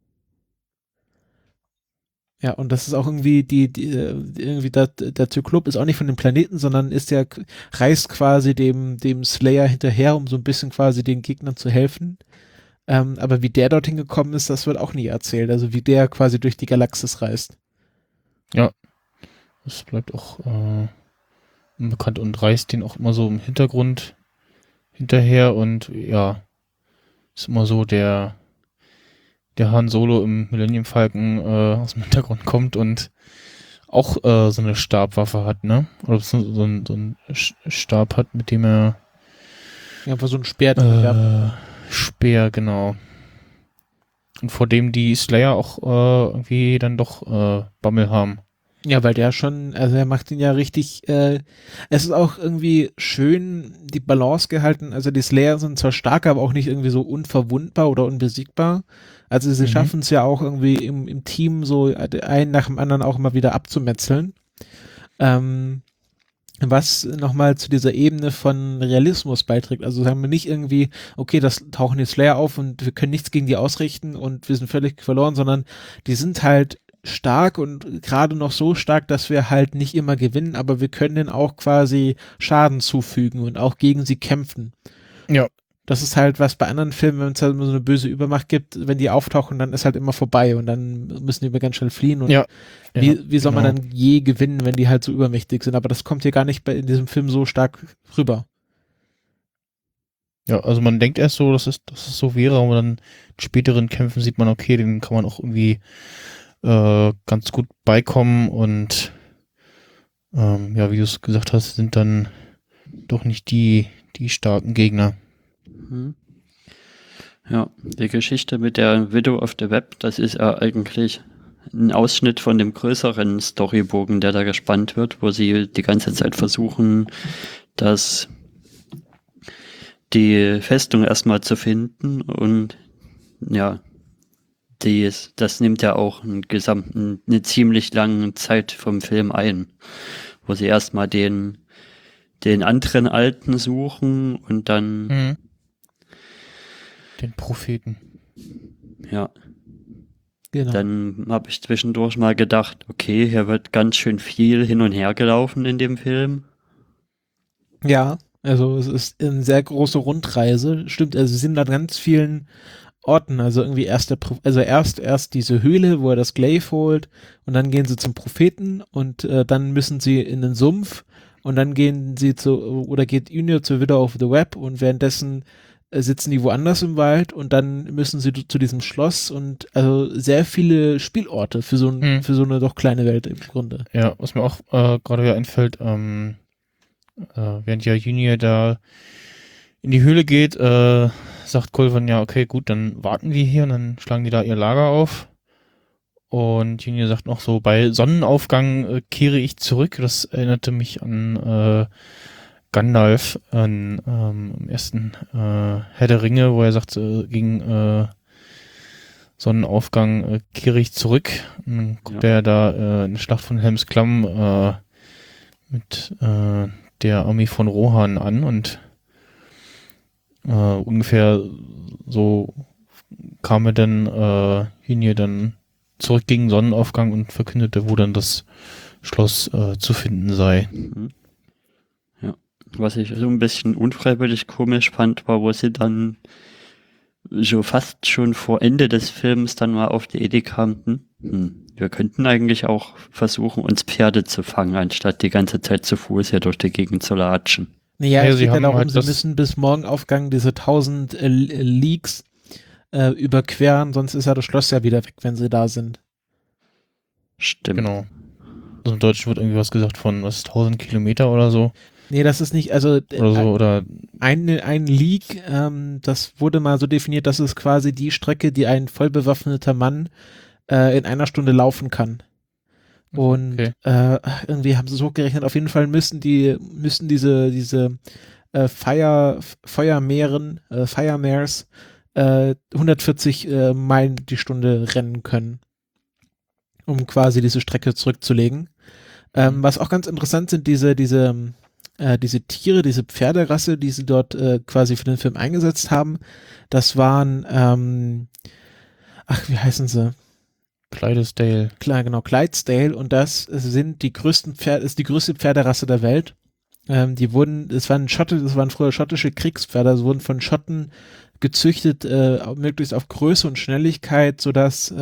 Ja, und das ist auch irgendwie der Zyklop ist auch nicht von dem Planeten, sondern reist quasi dem Slayer hinterher, um so ein bisschen quasi den Gegnern zu helfen. Aber wie der dorthin gekommen ist, das wird auch nie erzählt. Also wie der quasi durch die Galaxis reist. Ja. Das bleibt auch unbekannt und reist den auch immer so im Hintergrund hinterher und ja, ist immer so der Han Solo im Millennium Falcon aus dem Hintergrund kommt und auch so eine Stabwaffe hat, ne? Oder so ein Stab hat, mit dem er einfach so ein Speer. Speer, genau. Und vor dem die Slayer auch irgendwie dann doch Bammel haben. Ja, weil der schon, also er macht ihn ja richtig, es ist auch irgendwie schön die Balance gehalten, also die Slayer sind zwar stark, aber auch nicht irgendwie so unverwundbar oder unbesiegbar, also sie schaffen es ja auch irgendwie im Team so einen nach dem anderen auch immer wieder abzumetzeln, was nochmal zu dieser Ebene von Realismus beiträgt, also sagen wir nicht irgendwie, okay, das tauchen die Slayer auf und wir können nichts gegen die ausrichten und wir sind völlig verloren, sondern die sind halt stark und gerade noch so stark, dass wir halt nicht immer gewinnen, aber wir können denen auch quasi Schaden zufügen und auch gegen sie kämpfen. Ja. Das ist halt was bei anderen Filmen, wenn es halt immer so eine böse Übermacht gibt, wenn die auftauchen, dann ist halt immer vorbei und dann müssen die immer ganz schnell fliehen und wie soll man dann je gewinnen, wenn die halt so übermächtig sind, aber das kommt hier gar nicht in diesem Film so stark rüber. Ja, also man denkt erst so, dass es so wäre, aber dann in späteren Kämpfen sieht man, okay, den kann man auch irgendwie ganz gut beikommen und ja, wie du es gesagt hast, sind dann doch nicht die starken Gegner. Ja, die Geschichte mit der Widow of the Web, das ist ja eigentlich ein Ausschnitt von dem größeren Storybogen, der da gespannt wird, wo sie die ganze Zeit versuchen, die Festung erstmal zu finden und ja, das nimmt ja auch eine ziemlich lange Zeit vom Film ein, wo sie erstmal den anderen Alten suchen und dann den Propheten. Ja. Genau. Dann habe ich zwischendurch mal gedacht, okay, hier wird ganz schön viel hin und her gelaufen in dem Film. Ja, also es ist eine sehr große Rundreise, stimmt, also sie sind an ganz vielen Orten, also irgendwie erst diese Höhle, wo er das Glaive holt und dann gehen sie zum Propheten und dann müssen sie in den Sumpf und dann geht Junior zur Widow of the Web und währenddessen sitzen die woanders im Wald und dann müssen sie zu diesem Schloss und also sehr viele Spielorte für so eine doch kleine Welt im Grunde. Ja, was mir auch gerade wieder einfällt, während ja Junior da in die Höhle geht, sagt Cullen, ja, okay, gut, dann warten wir hier und dann schlagen die da ihr Lager auf. Und Junior sagt noch so, bei Sonnenaufgang kehre ich zurück. Das erinnerte mich an Gandalf im ersten Herr der Ringe, wo er sagt, gegen Sonnenaufgang kehre ich zurück. Und dann kommt er da in der Schlacht von Helms Klamm mit der Armee von Rohan an und ungefähr so kam er dann Junior dann zurück gegen Sonnenaufgang und verkündete, wo dann das Schloss zu finden sei. Ja, was ich so ein bisschen unfreiwillig komisch fand, war, wo sie dann so fast schon vor Ende des Films dann mal auf die Idee kamen, wir könnten eigentlich auch versuchen, uns Pferde zu fangen, anstatt die ganze Zeit zu Fuß hier durch die Gegend zu latschen. Naja, es geht ja darum, sie müssen bis Morgenaufgang diese 1000 Leagues überqueren, sonst ist ja das Schloss ja wieder weg, wenn sie da sind. Stimmt. Genau. Also im Deutschen wird irgendwie was gesagt von 1000 Kilometer oder so. Nee, das ist nicht, also oder ein League, das wurde mal so definiert, das ist quasi die Strecke, die ein voll bewaffneter Mann in einer Stunde laufen kann. Und irgendwie haben sie es hochgerechnet. Auf jeden Fall müssten diese Firemares 140 Meilen die Stunde rennen können, um quasi diese Strecke zurückzulegen. Was auch ganz interessant sind, diese Tiere, diese Pferderasse, die sie dort quasi für den Film eingesetzt haben, das waren, wie heißen sie? Clydesdale. Klar, genau, Clydesdale, und das sind die größte Pferderasse der Welt. Das waren früher schottische Kriegspferde, also wurden von Schotten gezüchtet, möglichst auf Größe und Schnelligkeit, sodass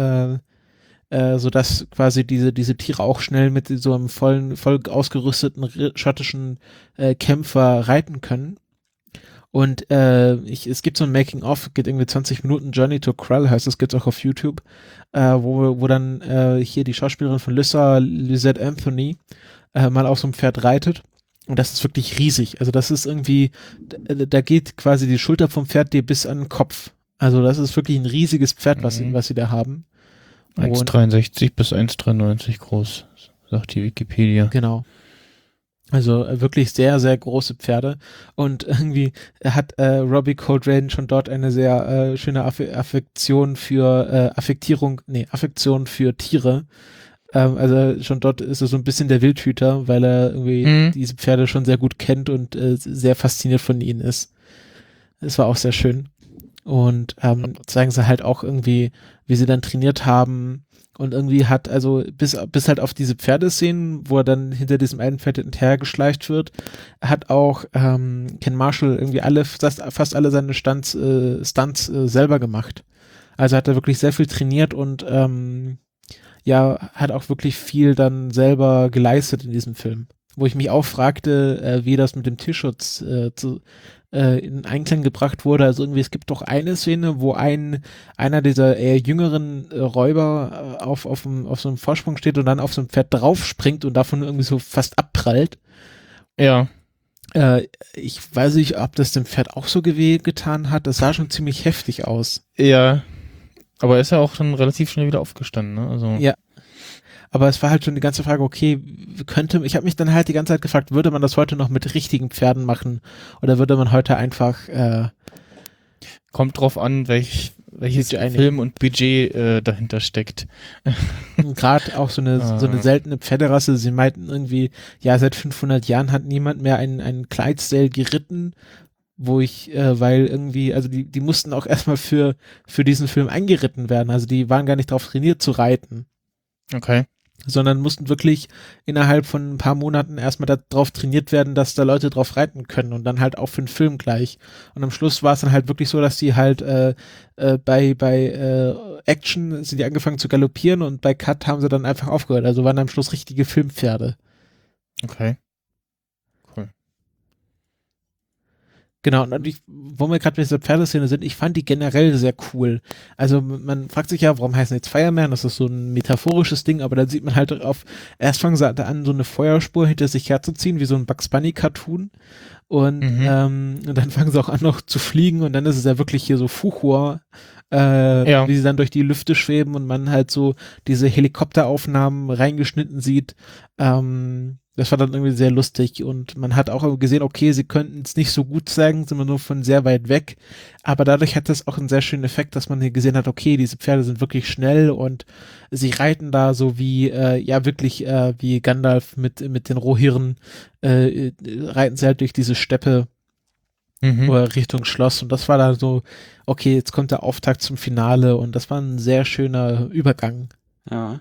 quasi diese Tiere auch schnell mit so einem voll ausgerüsteten schottischen Kämpfer reiten können. Und es gibt so ein Making-of, geht irgendwie 20 Minuten, Journey to Krull heißt es, gibt's auch auf YouTube, wo dann hier die Schauspielerin von Lysette Anthony mal auf so einem Pferd reitet. Und das ist wirklich riesig. Also das ist irgendwie, da geht quasi die Schulter vom Pferd dir bis an den Kopf. Also das ist wirklich ein riesiges Pferd, was sie da haben. 1,63 bis 1,93 groß, sagt die Wikipedia. Genau. Also wirklich sehr, sehr große Pferde. Und irgendwie hat Robbie Coltrane schon dort eine sehr schöne Affektion für Affektion für Tiere. Also schon dort ist er so ein bisschen der Wildhüter, weil er irgendwie diese Pferde schon sehr gut kennt und sehr fasziniert von ihnen ist. Es war auch sehr schön. Und zeigen sie halt auch irgendwie, wie sie dann trainiert haben. Und irgendwie hat, also bis halt auf diese Pferdeszenen, wo er dann hinter diesem einen Pferd hinterhergeschleicht wird, hat auch Ken Marshall irgendwie fast alle seine Stunts selber gemacht. Also hat er wirklich sehr viel trainiert und hat auch wirklich viel dann selber geleistet in diesem Film. Wo ich mich auch fragte, wie das mit dem Tierschutz in Einklang gebracht wurde. Also irgendwie, es gibt doch eine Szene, wo einer dieser eher jüngeren Räuber auf so einem Vorsprung steht und dann auf so ein Pferd draufspringt und davon irgendwie so fast abprallt. Ja. Ich weiß nicht, ob das dem Pferd auch so getan hat. Das sah schon ziemlich heftig aus. Ja. Aber er ist ja auch dann relativ schnell wieder aufgestanden, ne? Also. Ja. Aber es war halt schon die ganze Frage, okay, ich habe mich dann halt die ganze Zeit gefragt, würde man das heute noch mit richtigen Pferden machen oder würde man heute einfach kommt drauf an, welches Film und Budget dahinter steckt. Gerade auch so eine seltene Pferderasse, sie meinten irgendwie, ja, seit 500 Jahren hat niemand mehr einen Clydesdale geritten, weil irgendwie, also die mussten auch erstmal für diesen Film eingeritten werden, also die waren gar nicht drauf trainiert zu reiten. Okay. Sondern mussten wirklich innerhalb von ein paar Monaten erstmal darauf trainiert werden, dass da Leute drauf reiten können und dann halt auch für den Film gleich. Und am Schluss war es dann halt wirklich so, dass die halt bei Action sind die angefangen zu galoppieren und bei Cut haben sie dann einfach aufgehört. Also waren am Schluss richtige Filmpferde. Okay. Cool. Genau, und wo wir gerade bei dieser Pferdeszene sind, ich fand die generell sehr cool. Also man fragt sich ja, warum heißen jetzt Fireman? Das ist so ein metaphorisches Ding, aber dann sieht man halt erst fangen sie an, so eine Feuerspur hinter sich herzuziehen, wie so ein Bugs Bunny Cartoon. Und dann fangen sie auch an noch zu fliegen und dann ist es ja wirklich hier so Fuchur, wie sie dann durch die Lüfte schweben und man halt so diese Helikopteraufnahmen reingeschnitten sieht. Das war dann irgendwie sehr lustig und man hat auch gesehen, okay, sie könnten es nicht so gut zeigen, sind wir nur von sehr weit weg, aber dadurch hat das auch einen sehr schönen Effekt, dass man hier gesehen hat, okay, diese Pferde sind wirklich schnell und sie reiten da so wie, wie Gandalf mit den Rohirren, reiten sie halt durch diese Steppe oder Richtung Schloss und das war dann so, okay, jetzt kommt der Auftakt zum Finale und das war ein sehr schöner Übergang. Ja.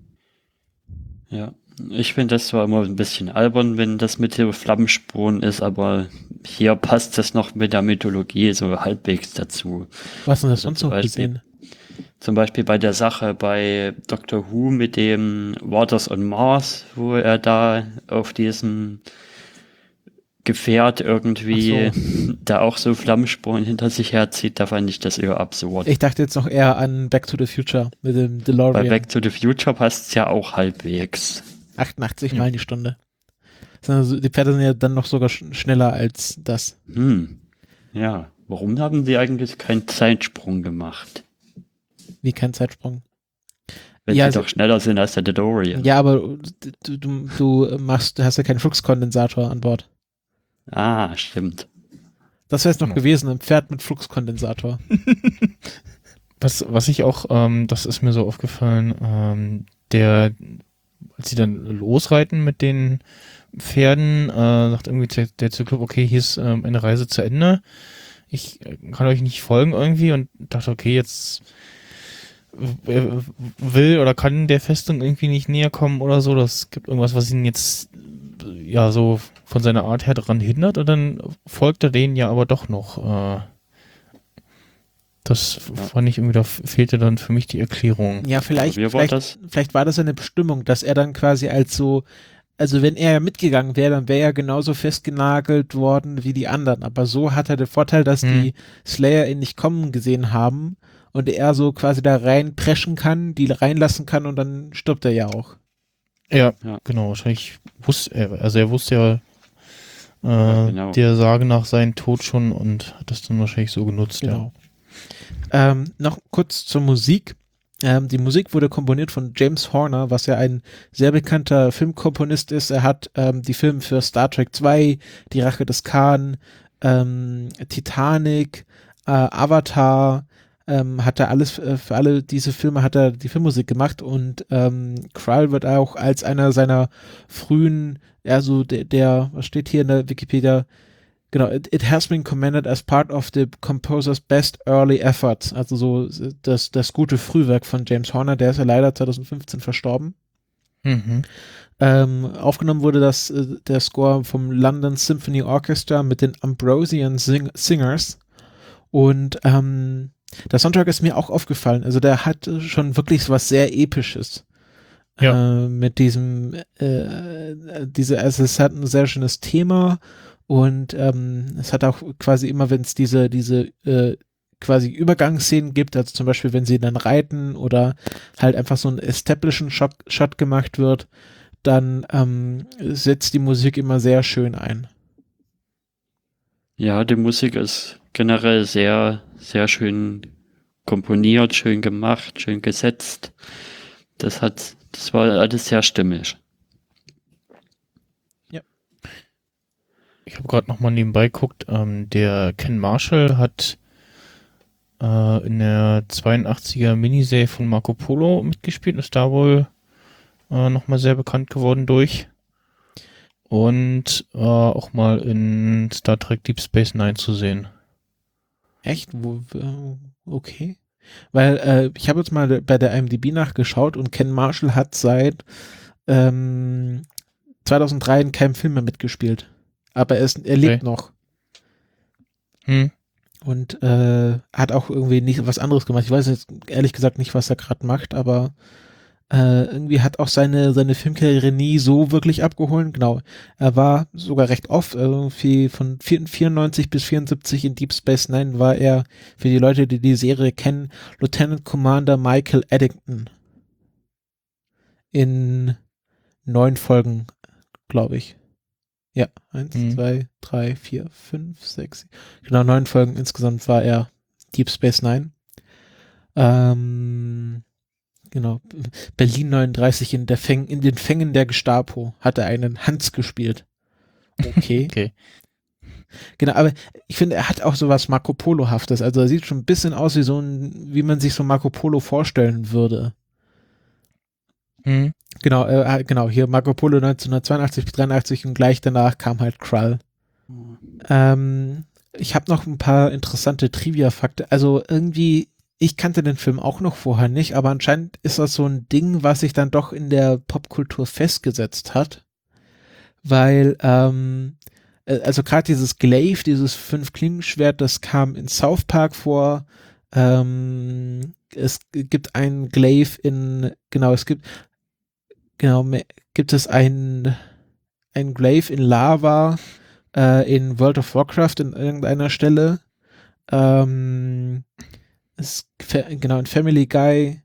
Ich finde das zwar immer ein bisschen albern, wenn das mit den Flammenspuren ist, aber hier passt das noch mit der Mythologie so halbwegs dazu. Was denn das sonst noch gesehen? Zum Beispiel bei der Sache bei Doctor Who mit dem Waters on Mars, wo er da auf diesem Gefährt irgendwie da auch so Flammenspuren hinter sich herzieht, da fand ich das eher absurd. Ich dachte jetzt noch eher an Back to the Future mit dem DeLorean. Bei Back to the Future passt es ja auch halbwegs. 88 Meilen die Stunde. Also die Pferde sind ja dann noch sogar schneller als das. Ja, warum haben sie eigentlich keinen Zeitsprung gemacht? Wie kein Zeitsprung? Wenn sie doch schneller sind als der DeLorean. Ja, aber du hast ja keinen Fluxkondensator an Bord. Ah, stimmt. Das wäre es noch gewesen, ein Pferd mit Fluxkondensator. Was ich auch, das ist mir so aufgefallen, als sie dann losreiten mit den Pferden, sagt irgendwie der Zyklop, okay, hier ist eine Reise zu Ende. Ich kann euch nicht folgen irgendwie und dachte, okay, jetzt will oder kann der Festung irgendwie nicht näher kommen oder so. Das gibt irgendwas, was ihn jetzt ja so von seiner Art her daran hindert und dann folgt er denen ja aber doch noch. Das fand ich irgendwie, da fehlte dann für mich die Erklärung. Ja, vielleicht war das eine Bestimmung, dass er dann quasi also wenn er mitgegangen wäre, dann wäre er genauso festgenagelt worden wie die anderen. Aber so hat er den Vorteil, dass die Slayer ihn nicht kommen gesehen haben und er so quasi da reinpreschen kann, die reinlassen kann und dann stirbt er ja auch. Ja. Genau. Wahrscheinlich wusste er wusste ja genau. Der Sage nach seinem Tod schon und hat das dann wahrscheinlich so genutzt. Genau. Ja. Noch kurz zur Musik. Die Musik wurde komponiert von James Horner, was ja ein sehr bekannter Filmkomponist ist. Er hat die Filme für Star Trek 2, Die Rache des Khan, Titanic, Avatar, hat er alles, für alle diese Filme hat er die Filmmusik gemacht und Krull wird auch als einer seiner frühen, also was steht hier in der Wikipedia? Genau, it has been commended as part of the composer's best early efforts. Also so das gute Frühwerk von James Horner, der ist ja leider 2015 verstorben. Aufgenommen wurde der Score vom London Symphony Orchestra mit den Ambrosian Singers und der Soundtrack ist mir auch aufgefallen. Also der hat schon wirklich so was sehr Episches. Ja. Mit diesem, also es hat ein sehr schönes Thema. Und es hat auch quasi immer, wenn es diese quasi Übergangsszenen gibt, also zum Beispiel, wenn sie dann reiten oder halt einfach so ein Establishing-Shot gemacht wird, dann setzt die Musik immer sehr schön ein. Ja, die Musik ist generell sehr, sehr schön komponiert, schön gemacht, schön gesetzt. Das war alles sehr stimmig. Ich habe gerade nochmal nebenbei geguckt, der Ken Marshall hat in der 82er Miniserie von Marco Polo mitgespielt und ist da wohl nochmal sehr bekannt geworden durch. Und auch mal in Star Trek Deep Space Nine zu sehen. Echt? Okay. Weil ich habe jetzt mal bei der IMDb nachgeschaut und Ken Marshall hat seit 2003 in keinem Film mehr mitgespielt. Aber er lebt noch. Und hat auch irgendwie nicht was anderes gemacht. Ich weiß jetzt ehrlich gesagt nicht, was er gerade macht, aber irgendwie hat auch seine Filmkarriere nie so wirklich abgeholt. Genau. Er war sogar recht oft, irgendwie von 94 bis 74 in Deep Space Nine war er, für die Leute, die Serie kennen, Lieutenant Commander Michael Eddington. In 9 Folgen, glaube ich. Ja, 1, 2, 3, 4, 5, 6, genau, 9 Folgen insgesamt war er Deep Space Nine. Genau, Berlin 39 in den Fängen der Gestapo hat er einen Hans gespielt. Okay. Okay. Genau, aber ich finde, er hat auch sowas Marco Polo-haftes, also er sieht schon ein bisschen aus wie man sich so Marco Polo vorstellen würde. Genau, hier Marco Polo 1982 bis 83 und gleich danach kam halt Krull. Ich habe noch ein paar interessante Trivia-Fakten. Also irgendwie, ich kannte den Film auch noch vorher nicht, aber anscheinend ist das so ein Ding, was sich dann doch in der Popkultur festgesetzt hat. Weil, also gerade dieses Glaive, dieses 5-Klingen-Schwert, das kam in South Park vor. Es gibt einen Glaive gibt es ein Glaive in Lava in World of Warcraft in irgendeiner Stelle. In Family Guy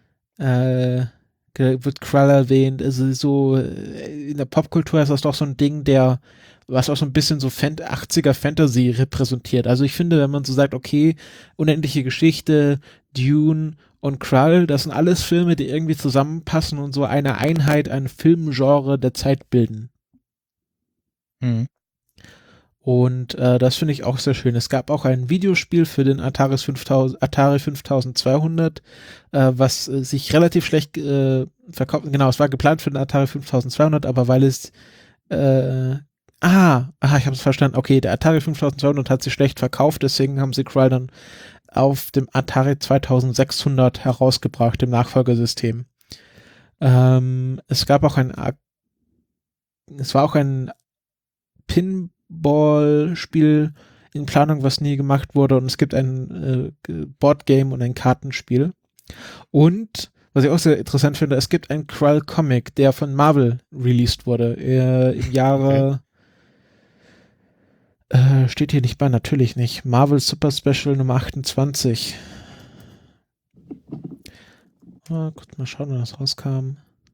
wird Krull erwähnt. Also so in der Popkultur ist das doch so ein Ding, was auch so ein bisschen so 80er Fantasy repräsentiert. Also ich finde, wenn man so sagt, okay, unendliche Geschichte, Dune und Krull, das sind alles Filme, die irgendwie zusammenpassen und so eine Einheit, ein Filmgenre der Zeit bilden. Mhm. Und das finde ich auch sehr schön. Es gab auch ein Videospiel für den Atari 5200, was sich relativ schlecht verkauft. Genau, es war geplant für den Atari 5200, aber weil es ich habe es verstanden. Okay, der Atari 5200 hat sich schlecht verkauft, deswegen haben sie Krull dann auf dem Atari 2600 herausgebracht, dem Nachfolgesystem. Es war auch ein Pinball-Spiel in Planung, was nie gemacht wurde, und es gibt ein Boardgame und ein Kartenspiel. Und, was ich auch sehr interessant finde, es gibt einen Krull-Comic, der von Marvel released wurde, im Jahre, steht hier nicht bei, natürlich nicht, Marvel Super Special Nummer 28. Kurz mal schauen, wann das rauskam.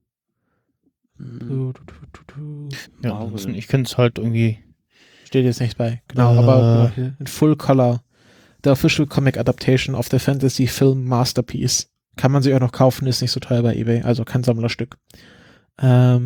Ja, ansonsten, ich kenne es halt irgendwie. Steht jetzt nicht bei, genau, aber genau, in Full Color. The Official Comic Adaptation of the Fantasy Film Masterpiece. Kann man sich auch noch kaufen, ist nicht so teuer bei eBay, also kein Sammlerstück. Ja,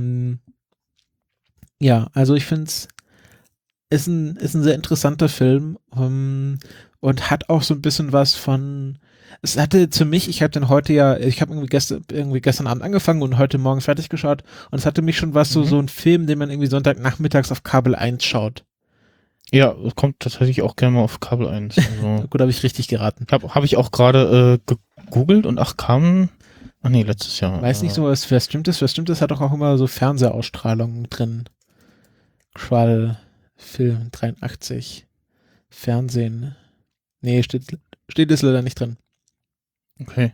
also ich finde es ist ein sehr interessanter Film und hat auch so ein bisschen was von, es hatte für mich, ich habe irgendwie gestern Abend angefangen und heute Morgen fertig geschaut, und es hatte mich schon was so ein Film, den man irgendwie Sonntagnachmittags auf Kabel 1 schaut. Ja, es kommt tatsächlich auch gerne mal auf Kabel 1. Also Gut, habe ich richtig geraten. Hab ich auch gerade gegoogelt und letztes Jahr. Weiß nicht so, wer streamt ist. Wer streamt ist, hat doch auch immer so Fernsehausstrahlungen drin. Krull, Film 83, Fernsehen. Nee, steht ist leider nicht drin. Okay.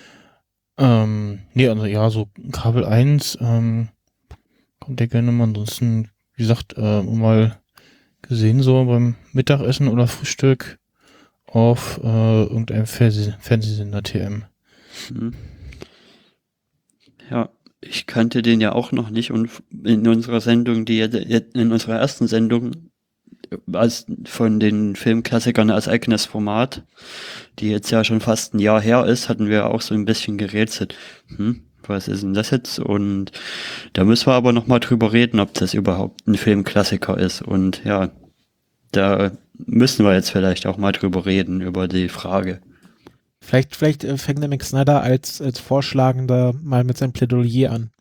Nee, also ja, so Kabel 1 kommt der gerne mal. Ansonsten, wie gesagt, mal gesehen so beim Mittagessen oder Frühstück auf irgendeinem Fernsehsender TM. Ja, ich kannte den ja auch noch nicht, und in unserer Sendung, in unserer ersten Sendung, als von den Filmklassikern als eigenes Format, die jetzt ja schon fast ein Jahr her ist, hatten wir auch so ein bisschen gerätselt. Was ist denn das jetzt? Und da müssen wir aber nochmal drüber reden, ob das überhaupt ein Filmklassiker ist. Und ja, da müssen wir jetzt vielleicht auch mal drüber reden, über die Frage. Vielleicht fängt der Mick Snyder als Vorschlagender mal mit seinem Plädoyer an.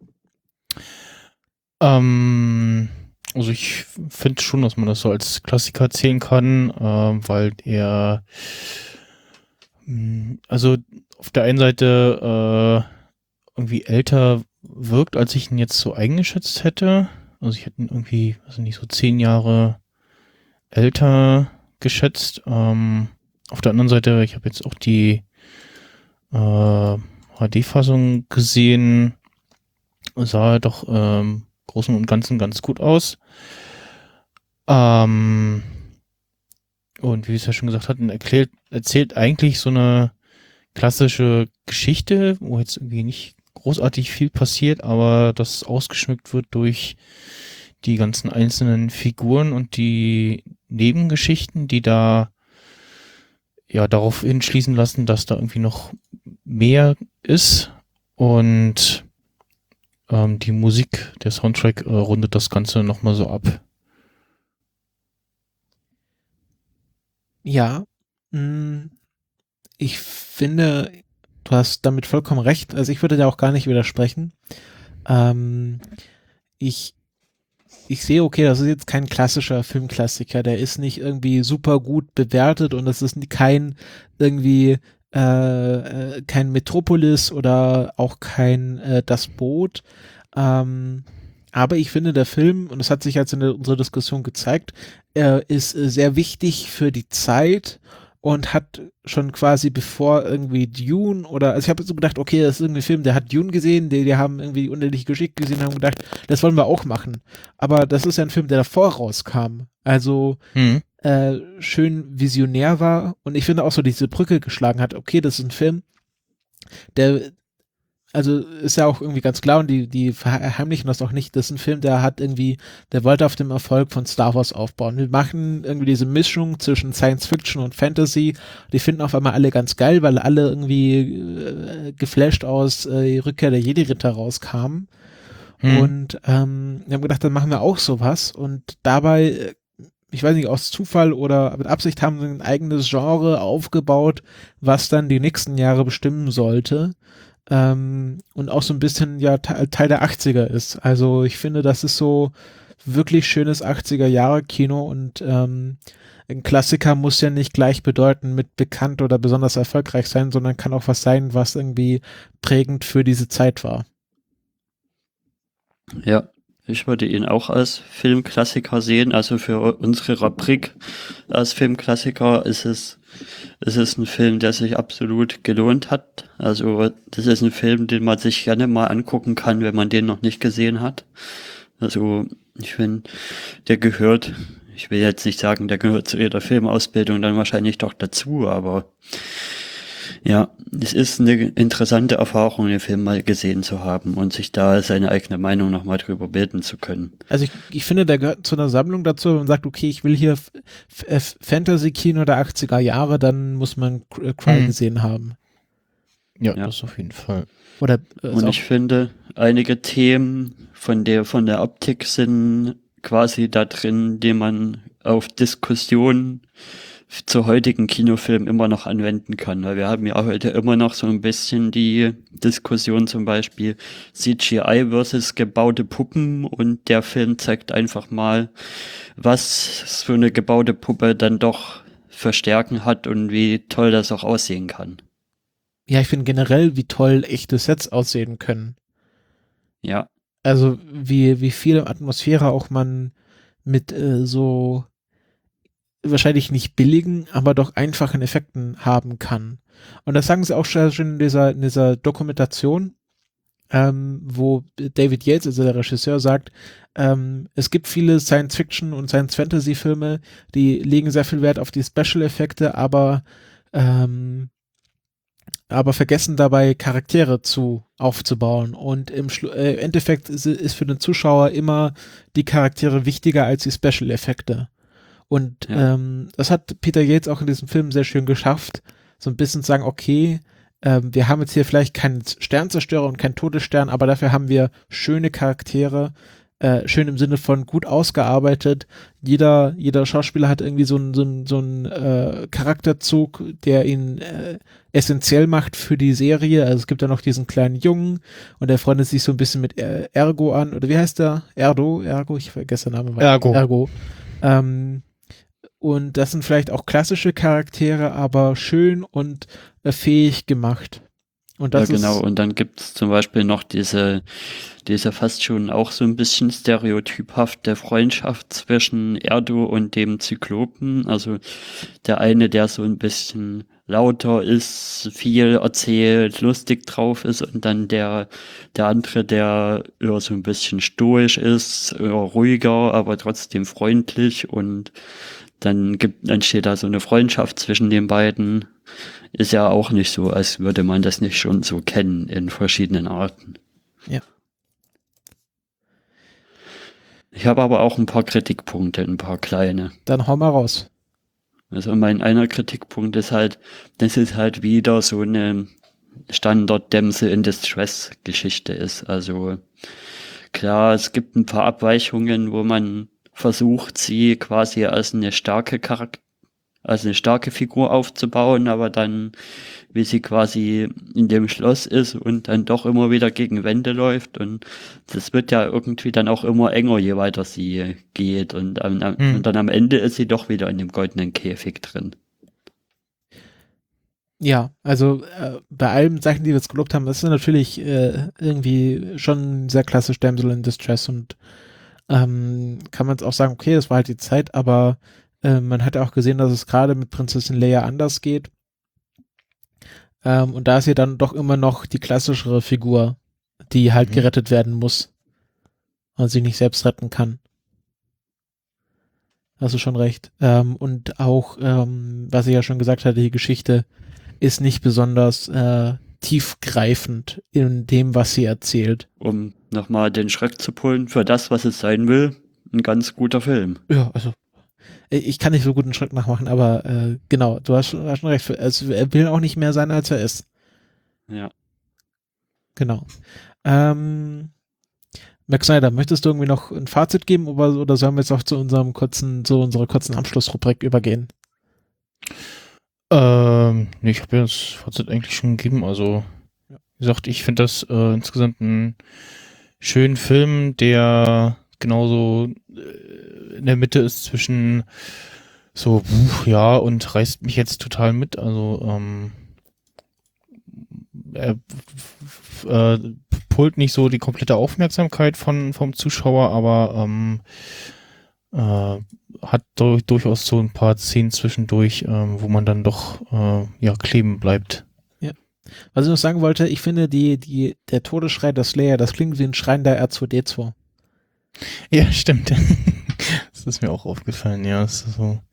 Also ich finde schon, dass man das so als Klassiker zählen kann, weil er also auf der einen Seite irgendwie älter wirkt, als ich ihn jetzt so eingeschätzt hätte. Also ich hätte ihn irgendwie, also nicht so 10 Jahre älter geschätzt. Auf der anderen Seite, ich habe jetzt auch die HD-Fassung gesehen, sah doch Großen und Ganzen ganz gut aus. Und wie es ja schon gesagt hatten, erzählt eigentlich so eine klassische Geschichte, wo jetzt irgendwie nicht großartig viel passiert, aber das ausgeschmückt wird durch die ganzen einzelnen Figuren und die Nebengeschichten, die da ja darauf hinschließen lassen, dass da irgendwie noch mehr ist, und die Musik, der Soundtrack rundet das Ganze nochmal so ab. Ja, ich finde, du hast damit vollkommen recht. Also ich würde da auch gar nicht widersprechen. Ich sehe, okay, das ist jetzt kein klassischer Filmklassiker. Der ist nicht irgendwie super gut bewertet, und das ist kein irgendwie kein Metropolis oder auch kein Das Boot. Aber ich finde, der Film, und das hat sich jetzt in unserer Diskussion gezeigt, ist sehr wichtig für die Zeit und hat schon quasi bevor irgendwie Dune also ich habe so gedacht, okay, das ist irgendwie ein Film, der hat Dune gesehen, die haben irgendwie die unendliche Geschichte gesehen und haben gedacht, das wollen wir auch machen. Aber das ist ja ein Film, der davor rauskam. Also schön visionär war, und ich finde auch so diese Brücke geschlagen hat, okay, das ist ein Film, der also ist ja auch irgendwie ganz klar und die verheimlichen das auch nicht. Das ist ein Film, der wollte auf dem Erfolg von Star Wars aufbauen. Wir machen irgendwie diese Mischung zwischen Science Fiction und Fantasy. Die finden auf einmal alle ganz geil, weil alle irgendwie geflasht aus die Rückkehr der Jedi-Ritter rauskamen. Und wir haben gedacht, dann machen wir auch sowas. Und dabei, ich weiß nicht, aus Zufall oder mit Absicht haben sie ein eigenes Genre aufgebaut, was dann die nächsten Jahre bestimmen sollte. Und auch so ein bisschen ja Teil der 80er ist. Also ich finde, das ist so wirklich schönes 80er-Jahre-Kino und ein Klassiker muss ja nicht gleich bedeuten mit bekannt oder besonders erfolgreich sein, sondern kann auch was sein, was irgendwie prägend für diese Zeit war. Ja, ich würde ihn auch als Filmklassiker sehen. Also für unsere Rubrik als Filmklassiker ist es ein Film, der sich absolut gelohnt hat. Also das ist ein Film, den man sich gerne mal angucken kann, wenn man den noch nicht gesehen hat. Also ich finde, ich will jetzt nicht sagen, der gehört zu jeder Filmausbildung dann wahrscheinlich doch dazu, aber ja, es ist eine interessante Erfahrung, den Film mal gesehen zu haben und sich da seine eigene Meinung nochmal drüber bilden zu können. Also ich finde, der gehört zu einer Sammlung dazu, wenn man sagt, okay, ich will hier Fantasy-Kino der 80er Jahre, dann muss man Cry gesehen haben. Ja, das auf jeden Fall. Und ich finde, einige Themen von der Optik sind quasi da drin, die man auf Diskussionen zu heutigen Kinofilmen immer noch anwenden kann, weil wir haben ja heute immer noch so ein bisschen die Diskussion zum Beispiel CGI versus gebaute Puppen und der Film zeigt einfach mal, was so eine gebaute Puppe dann doch für Stärken hat und wie toll das auch aussehen kann. Ja, ich finde generell, wie toll echte Sets aussehen können. Ja. Also wie viel Atmosphäre auch man mit so wahrscheinlich nicht billigen, aber doch einfachen Effekten haben kann. Und das sagen sie auch schon in dieser Dokumentation, wo David Yates, also der Regisseur, sagt, es gibt viele Science-Fiction- und Science-Fantasy-Filme, die legen sehr viel Wert auf die Special-Effekte, aber vergessen dabei, Charaktere aufzubauen. Und im Endeffekt ist für den Zuschauer immer die Charaktere wichtiger als die Special-Effekte. Und das hat Peter Yates auch in diesem Film sehr schön geschafft, so ein bisschen zu sagen, okay, wir haben jetzt hier vielleicht keinen Sternzerstörer und keinen Todesstern, aber dafür haben wir schöne Charaktere, schön im Sinne von gut ausgearbeitet. Jeder Schauspieler hat irgendwie so einen Charakterzug, der ihn essentiell macht für die Serie. Also es gibt da noch diesen kleinen Jungen und der freundet sich so ein bisschen mit Ergo an, oder wie heißt der? Ergo, ich vergesse den Namen. Ergo. Und das sind vielleicht auch klassische Charaktere, aber schön und fähig gemacht. Und das genau. Und dann gibt es zum Beispiel noch diese fast schon auch so ein bisschen stereotyphafte Freundschaft zwischen Erdo und dem Zyklopen. Also der eine, der so ein bisschen lauter ist, viel erzählt, lustig drauf ist und dann der andere, der eher so ein bisschen stoisch ist, eher ruhiger, aber trotzdem freundlich und dann entsteht da so eine Freundschaft zwischen den beiden. Ist ja auch nicht so, als würde man das nicht schon so kennen in verschiedenen Arten. Ja. Ich habe aber auch ein paar Kritikpunkte, ein paar kleine. Dann hau mal raus. Also mein einer Kritikpunkt ist halt, dass es halt wieder so eine Standard-Damsel in Distress-Geschichte ist. Also klar, es gibt ein paar Abweichungen, wo man versucht, sie quasi als eine starke Figur aufzubauen, aber dann, wie sie quasi in dem Schloss ist und dann doch immer wieder gegen Wände läuft und das wird ja irgendwie dann auch immer enger, je weiter sie geht und dann am Ende ist sie doch wieder in dem goldenen Käfig drin. Ja, also bei allen Sachen, die wir jetzt gelobt haben, das ist natürlich irgendwie schon sehr klassisch Damsel in Distress und kann man jetzt auch sagen, okay, das war halt die Zeit, aber man hat ja auch gesehen, dass es gerade mit Prinzessin Leia anders geht. Und da ist ja dann doch immer noch die klassischere Figur, die halt gerettet werden muss und sich nicht selbst retten kann. Hast du schon recht. Und auch, was ich ja schon gesagt hatte, die Geschichte ist nicht besonders tiefgreifend in dem, was sie erzählt. Um nochmal den Schreck zu pullen für das, was es sein will, ein ganz guter Film. Ja, also ich kann nicht so gut einen Schreck nachmachen, aber genau, du hast schon recht. Er will auch nicht mehr sein, als er ist. Ja. Genau. Max Snyder, möchtest du irgendwie noch ein Fazit geben oder sollen wir jetzt auch zu unserer kurzen Abschlussrubrik übergehen? Nee, ich habe ja das Fazit eigentlich schon gegeben. Also, wie gesagt, ich finde das insgesamt einen schönen Film, der genauso in der Mitte ist zwischen so, ja, und reißt mich jetzt total mit. Also, er pult nicht so die komplette Aufmerksamkeit vom Zuschauer, aber hat durchaus so ein paar Szenen zwischendurch, wo man dann doch kleben bleibt. Ja. Was ich noch sagen wollte, ich finde der Todesschrei der Slayer, das klingt wie ein Schrein der R2D2. Ja, stimmt. Das ist mir auch aufgefallen, ja. Das ist so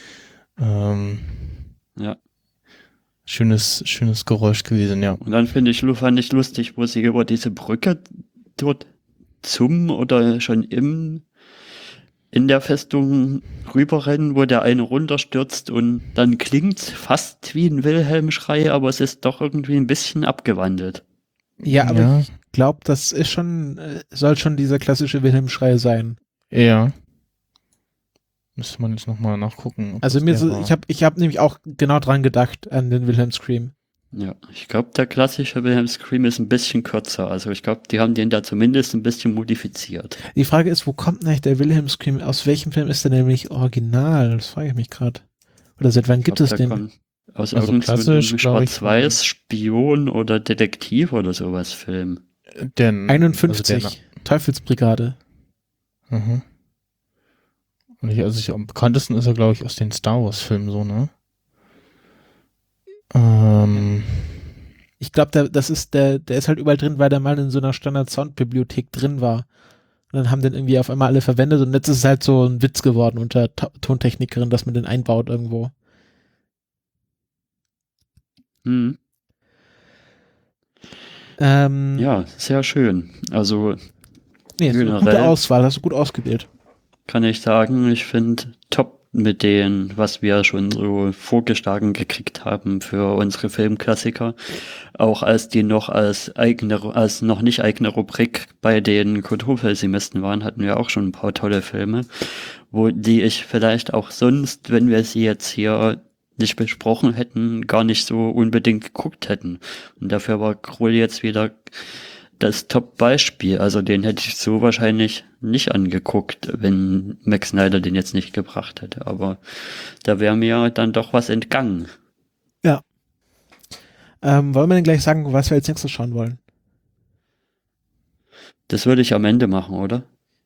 ja. Schönes Geräusch gewesen, ja. Und dann fand ich lustig, wo sie über diese Brücke dort oder schon in der Festung rüberrennen, wo der eine runterstürzt und dann klingt's fast wie ein Wilhelm-Schrei, aber es ist doch irgendwie ein bisschen abgewandelt. Ja, aber ich glaube, das ist soll schon dieser klassische Wilhelm-Schrei sein. Ja. Müsste man jetzt nochmal nachgucken. Also ich hab nämlich auch genau dran gedacht, an den Wilhelm Scream. Ja, ich glaube, der klassische Wilhelm Scream ist ein bisschen kürzer. Also ich glaube, die haben den da zumindest ein bisschen modifiziert. Die Frage ist, wo kommt denn eigentlich der Wilhelm Scream? Aus welchem Film ist der nämlich original? Das frage ich mich gerade. Oder seit wann gibt es den? Aus also irgendeinem Schwarz-Weiß Spion oder Detektiv oder sowas Film. 51, Teufelsbrigade. Mhm. Und am bekanntesten ist er, glaube ich, aus den Star Wars Filmen so, ne? Ich glaube, der ist halt überall drin, weil der mal in so einer Standard-Sound-Bibliothek drin war. Und dann haben den irgendwie auf einmal alle verwendet und jetzt ist es halt so ein Witz geworden unter Tontechnikerin, dass man den einbaut irgendwo. Hm. Ja, sehr schön. Also nee, ist eine gute Auswahl, hast du gut ausgewählt. Kann ich sagen, ich finde top mit denen, was wir schon so vorgeschlagen gekriegt haben für unsere Filmklassiker. Auch als die noch als noch nicht eigene Rubrik bei den Kulturpessimisten waren, hatten wir auch schon ein paar tolle Filme, die ich vielleicht auch sonst, wenn wir sie jetzt hier nicht besprochen hätten, gar nicht so unbedingt geguckt hätten. Und dafür war Krull jetzt wieder das Top-Beispiel. Also den hätte ich so wahrscheinlich nicht angeguckt, wenn Max Snyder den jetzt nicht gebracht hätte. Aber da wäre mir dann doch was entgangen. Ja. Wollen wir denn gleich sagen, was wir als nächstes schauen wollen? Das würde ich am Ende machen, oder?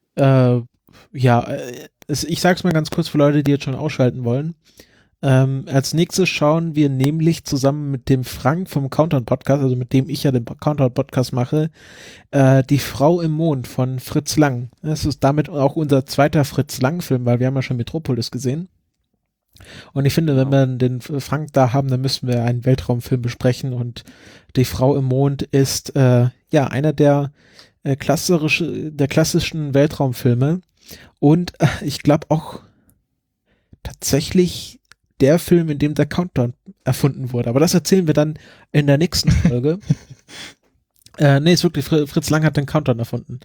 Ich sag's mal ganz kurz für Leute, die jetzt schon ausschalten wollen. Als nächstes schauen wir nämlich zusammen mit dem Frank vom Countdown Podcast, also mit dem ich ja den Countdown Podcast mache, Die Frau im Mond von Fritz Lang. Das ist damit auch unser zweiter Fritz Lang Film, weil wir haben ja schon Metropolis gesehen. Und ich finde, wenn wir den Frank da haben, dann müssen wir einen Weltraumfilm besprechen und Die Frau im Mond ist einer der klassischen Weltraumfilme und ich glaube auch tatsächlich der Film, in dem der Countdown erfunden wurde. Aber das erzählen wir dann in der nächsten Folge. Ist wirklich, Fritz Lang hat den Countdown erfunden.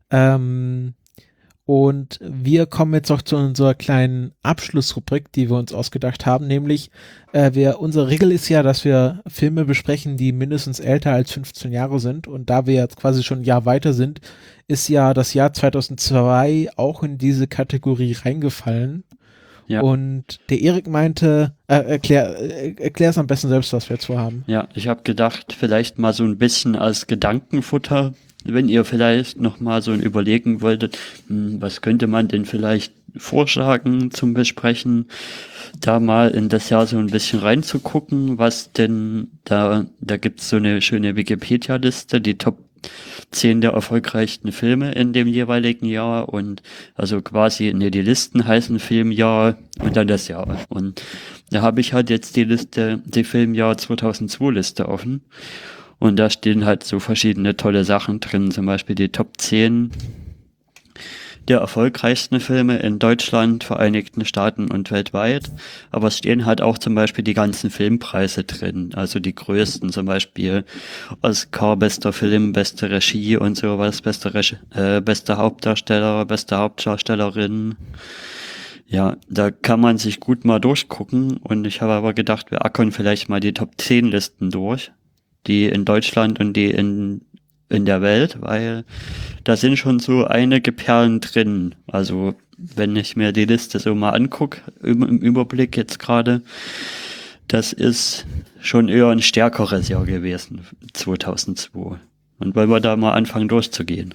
Und wir kommen jetzt auch zu unserer kleinen Abschlussrubrik, die wir uns ausgedacht haben, nämlich unsere Regel ist ja, dass wir Filme besprechen, die mindestens älter als 15 Jahre sind und da wir jetzt quasi schon ein Jahr weiter sind, ist ja das Jahr 2002 auch in diese Kategorie reingefallen. Ja. Und der Erik meinte, erklär es am besten selbst, was wir jetzt vorhaben. Ja, ich habe gedacht, vielleicht mal so ein bisschen als Gedankenfutter, wenn ihr vielleicht noch mal so überlegen wolltet, was könnte man denn vielleicht vorschlagen zum Besprechen, da mal in das Jahr so ein bisschen reinzugucken, was denn da gibt's so eine schöne Wikipedia-Liste, die Top 10 der erfolgreichsten Filme in dem jeweiligen Jahr und also quasi, die Listen heißen Filmjahr und dann das Jahr. Und da habe ich halt jetzt die Filmjahr 2002 Liste offen. Und da stehen halt so verschiedene tolle Sachen drin, zum Beispiel die Top 10 der erfolgreichsten Filme in Deutschland, Vereinigten Staaten und weltweit. Aber es stehen halt auch zum Beispiel die ganzen Filmpreise drin, also die größten, zum Beispiel Oscar, bester Film, beste Regie und sowas, beste Hauptdarsteller, beste Hauptdarstellerin. Ja, da kann man sich gut mal durchgucken und ich habe aber gedacht, wir ackern vielleicht mal die Top 10 Listen durch, die in Deutschland und die in der Welt, weil da sind schon so einige Perlen drin. Also wenn ich mir die Liste so mal angucke, im Überblick jetzt gerade, das ist schon eher ein stärkeres Jahr gewesen, 2002. Und wollen wir da mal anfangen durchzugehen?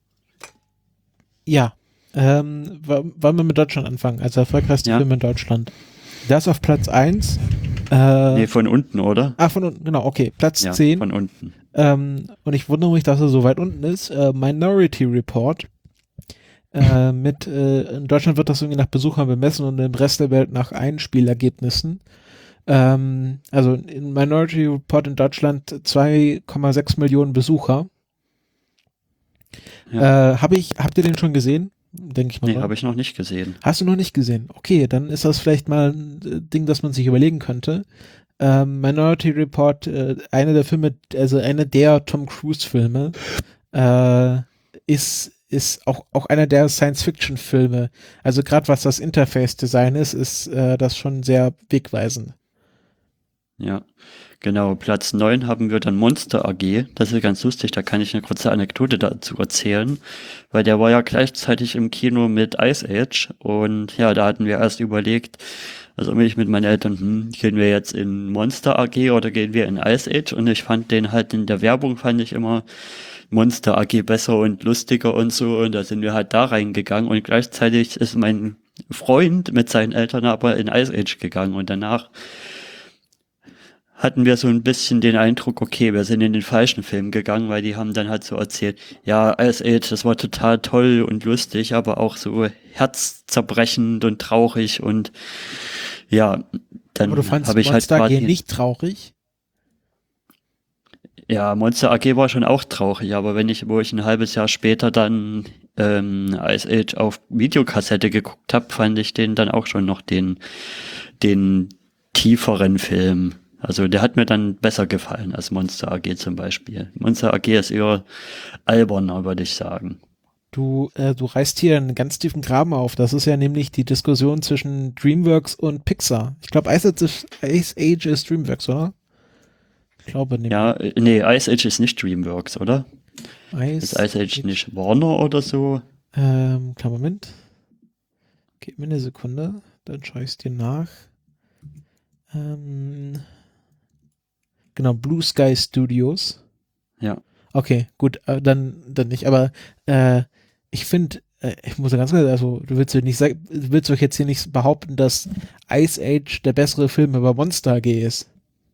Ja, wollen wir mit Deutschland anfangen, also erfolgreichste Film in Deutschland. Das auf Platz 1. Nee, von unten, oder? Von unten, genau, okay. Platz 10. Von unten. Und ich wundere mich, dass er so weit unten ist. Minority Report. In Deutschland wird das irgendwie nach Besuchern bemessen und im Rest der Welt nach Einspielergebnissen. Also in Minority Report in Deutschland 2,6 Millionen Besucher. Ja. Habt ihr den schon gesehen? Denke ich mal. Nee, habe ich noch nicht gesehen. Hast du noch nicht gesehen? Okay, dann ist das vielleicht mal ein Ding, das man sich überlegen könnte. Minority Report, einer der Filme, also einer der Tom Cruise Filme, ist auch einer der Science-Fiction-Filme. Also gerade was das Interface-Design ist das schon sehr wegweisend. Ja, genau. Platz 9 haben wir dann Monster AG. Das ist ganz lustig, da kann ich eine kurze Anekdote dazu erzählen, weil der war ja gleichzeitig im Kino mit Ice Age und ja, da hatten wir erst überlegt, also ich mit meinen Eltern, gehen wir jetzt in Monster AG oder gehen wir in Ice Age? Und ich fand den halt in der Werbung, fand ich immer Monster AG besser und lustiger und so und da sind wir halt da reingegangen und gleichzeitig ist mein Freund mit seinen Eltern aber in Ice Age gegangen und danach hatten wir so ein bisschen den Eindruck, okay, wir sind in den falschen Film gegangen, weil die haben dann halt so erzählt, ja, Ice Age, das war total toll und lustig, aber auch so herzzerbrechend und traurig und ja, dann habe ich halt Monster AG nicht traurig? Ja, Monster AG war schon auch traurig, aber wo ich ein halbes Jahr später dann Ice Age auf Videokassette geguckt habe, fand ich den dann auch schon noch den tieferen Film. Also der hat mir dann besser gefallen als Monster AG zum Beispiel. Monster AG ist eher alberner, würde ich sagen. Du reißt hier einen ganz tiefen Graben auf. Das ist ja nämlich die Diskussion zwischen DreamWorks und Pixar. Ich glaube, Ice Age ist DreamWorks, oder? Ich glaube nicht. Ja, nee, Ice Age ist nicht DreamWorks, oder? Ist Ice Age nicht Warner oder so? Kleinen Moment. Gib mir eine Sekunde, dann schaue ich es dir nach. Genau, Blue Sky Studios. Ja. Okay, gut, dann nicht, aber ich finde, ich muss ja ganz klar, also du willst doch jetzt hier nicht behaupten, dass Ice Age der bessere Film über Monster AG ist.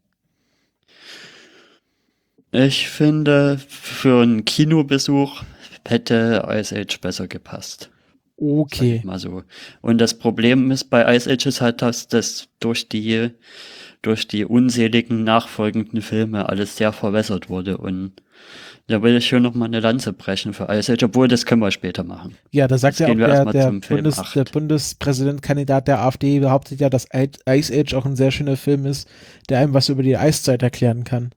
Ich finde, für einen Kinobesuch hätte Ice Age besser gepasst. Okay. Mal so. Und das Problem ist bei Ice Age ist halt, dass das durch die unseligen nachfolgenden Filme alles sehr verwässert wurde und da will ich schon noch mal eine Lanze brechen für Ice Age, obwohl das können wir später machen. Ja, da sagt ja auch der Bundespräsidentkandidat der AfD behauptet ja, dass Ice Age auch ein sehr schöner Film ist, der einem was über die Eiszeit erklären kann.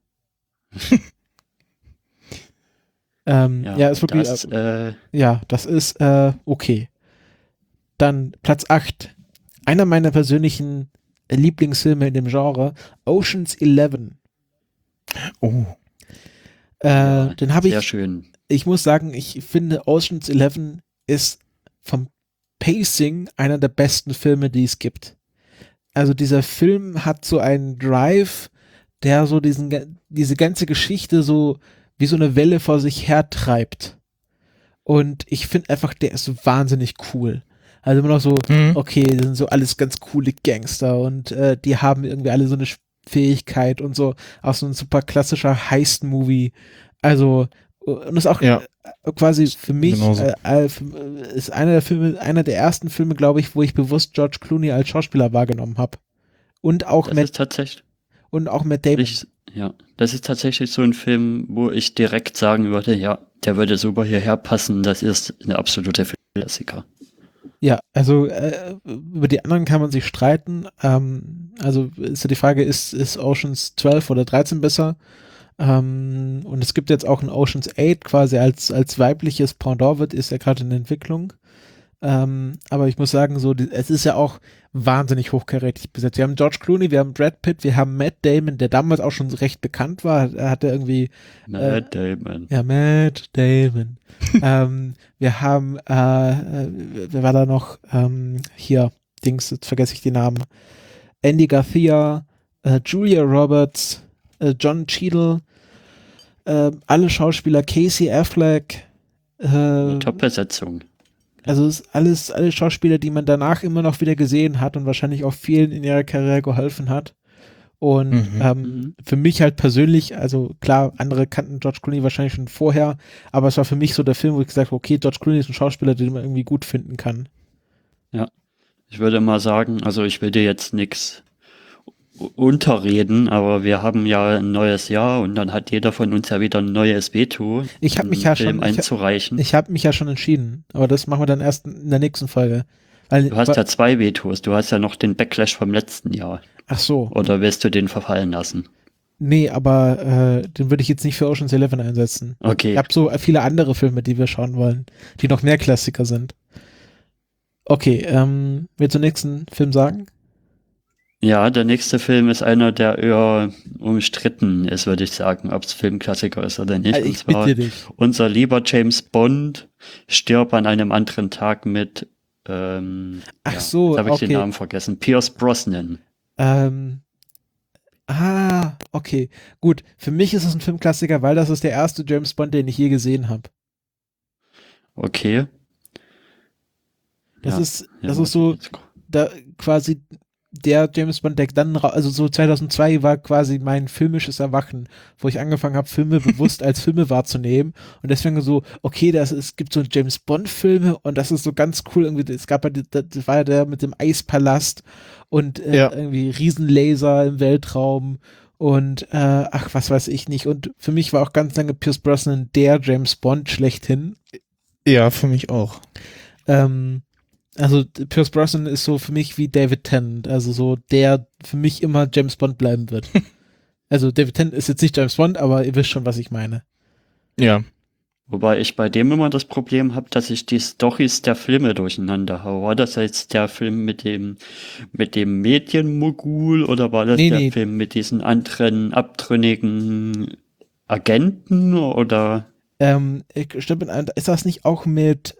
Ist wirklich, das ist okay. Dann Platz 8. Einer meiner persönlichen Lieblingsfilme in dem Genre, Ocean's 11. Oh. Den habe ich. Sehr schön. Ich muss sagen, ich finde Ocean's 11 ist vom Pacing einer der besten Filme, die es gibt. Also dieser Film hat so einen Drive, der so diese ganze Geschichte so wie so eine Welle vor sich her treibt. Und ich finde einfach, der ist so wahnsinnig cool. Also immer noch so, okay, das sind so alles ganz coole Gangster und die haben irgendwie alle so eine Fähigkeit und so, auch so ein super klassischer Heist-Movie. Also, und ist auch quasi für mich ist einer der ersten Filme, glaube ich, wo ich bewusst George Clooney als Schauspieler wahrgenommen habe. Und auch und auch Matt Damon. Ja, das ist tatsächlich so ein Film, wo ich direkt sagen würde, ja, der würde super hierher passen, das ist eine absolute Klassiker. Ja, also über die anderen kann man sich streiten. Also ist ja die Frage, ist Oceans 12 oder 13 besser? Und es gibt jetzt auch ein Oceans 8 quasi als weibliches Pendant, ist ja gerade in Entwicklung. Aber ich muss sagen, es ist ja auch wahnsinnig hochkarätig besetzt. Wir haben George Clooney, wir haben Brad Pitt, wir haben Matt Damon, der damals auch schon recht bekannt war. Er hatte irgendwie Matt Damon. Ja, Matt Damon. Wir haben, wer war da noch? Hier, jetzt vergesse ich die Namen. Andy Garcia, Julia Roberts, John Cheadle, alle Schauspieler, Casey Affleck. Top-Besetzung. Also es ist alle Schauspieler, die man danach immer noch wieder gesehen hat und wahrscheinlich auch vielen in ihrer Karriere geholfen hat. Und für mich halt persönlich, also klar, andere kannten George Clooney wahrscheinlich schon vorher, aber es war für mich so der Film, wo ich gesagt habe, okay, George Clooney ist ein Schauspieler, den man irgendwie gut finden kann. Ja, ich würde mal sagen, also ich will dir jetzt nichts unterreden, aber wir haben ja ein neues Jahr und dann hat jeder von uns ja wieder ein neues Veto, Ich habe mich ja Film schon einzureichen. Ich habe mich ja schon entschieden, aber das machen wir dann erst in der nächsten Folge. Du hast ja 2 Vetos, du hast ja noch den Backlash vom letzten Jahr. Ach so. Oder willst du den verfallen lassen? Nee, aber den würde ich jetzt nicht für Ocean's 11 einsetzen. Okay. Ich habe so viele andere Filme, die wir schauen wollen, die noch mehr Klassiker sind. Okay, willst du den nächsten Film sagen? Ja, der nächste Film ist einer, der eher umstritten ist, würde ich sagen, ob es Filmklassiker ist oder nicht. Ich bitte dich. Unser lieber James Bond stirbt an einem anderen Tag mit Ach so, jetzt habe ich okay. den Namen vergessen. Pierce Brosnan. Okay. Gut. Für mich ist es ein Filmklassiker, weil das ist der erste James Bond, den ich je gesehen habe. Okay. Das ist so, da quasi der James Bond, der dann, also so 2002 war quasi mein filmisches Erwachen, wo ich angefangen habe, Filme bewusst als Filme wahrzunehmen und deswegen so, okay, es gibt so James Bond Filme und das ist so ganz cool, irgendwie, es gab ja, das war ja der mit dem Eispalast und irgendwie Riesenlaser im Weltraum und was weiß ich nicht, und für mich war auch ganz lange Pierce Brosnan der James Bond schlechthin. Ja, für mich auch. Also Pierce Brosnan ist so für mich wie David Tennant, also so der für mich immer James Bond bleiben wird. Also David Tennant ist jetzt nicht James Bond, aber ihr wisst schon, was ich meine. Ja. Wobei ich bei dem immer das Problem habe, dass ich die Storys der Filme durcheinander haue. War das jetzt der Film mit dem Medienmogul oder war das der Film mit diesen anderen abtrünnigen Agenten oder? Stimmt, ist das nicht auch mit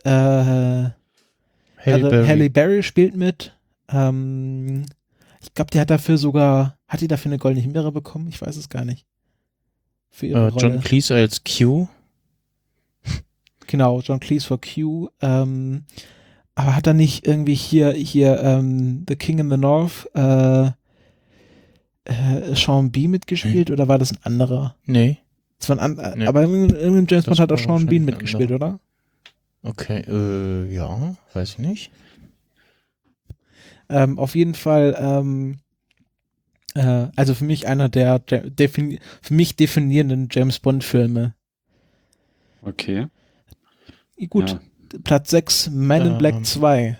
Halle Berry spielt mit. Ich glaube, die hat dafür eine goldene Himbeere bekommen? Ich weiß es gar nicht. Für ihre Rolle. John Cleese als Q. Genau, John Cleese für Q. Aber hat er nicht irgendwie hier The King in the North Sean Bean mitgespielt oder war das ein anderer? Nee. Das war nee. Aber irgendein James Bond hat auch Sean Bean mitgespielt, oder? Okay, ja, weiß ich nicht. Auf jeden Fall, also für mich einer der für mich definierenden James Bond Filme. Okay. Gut, ja. Platz 6, Man in Black 2.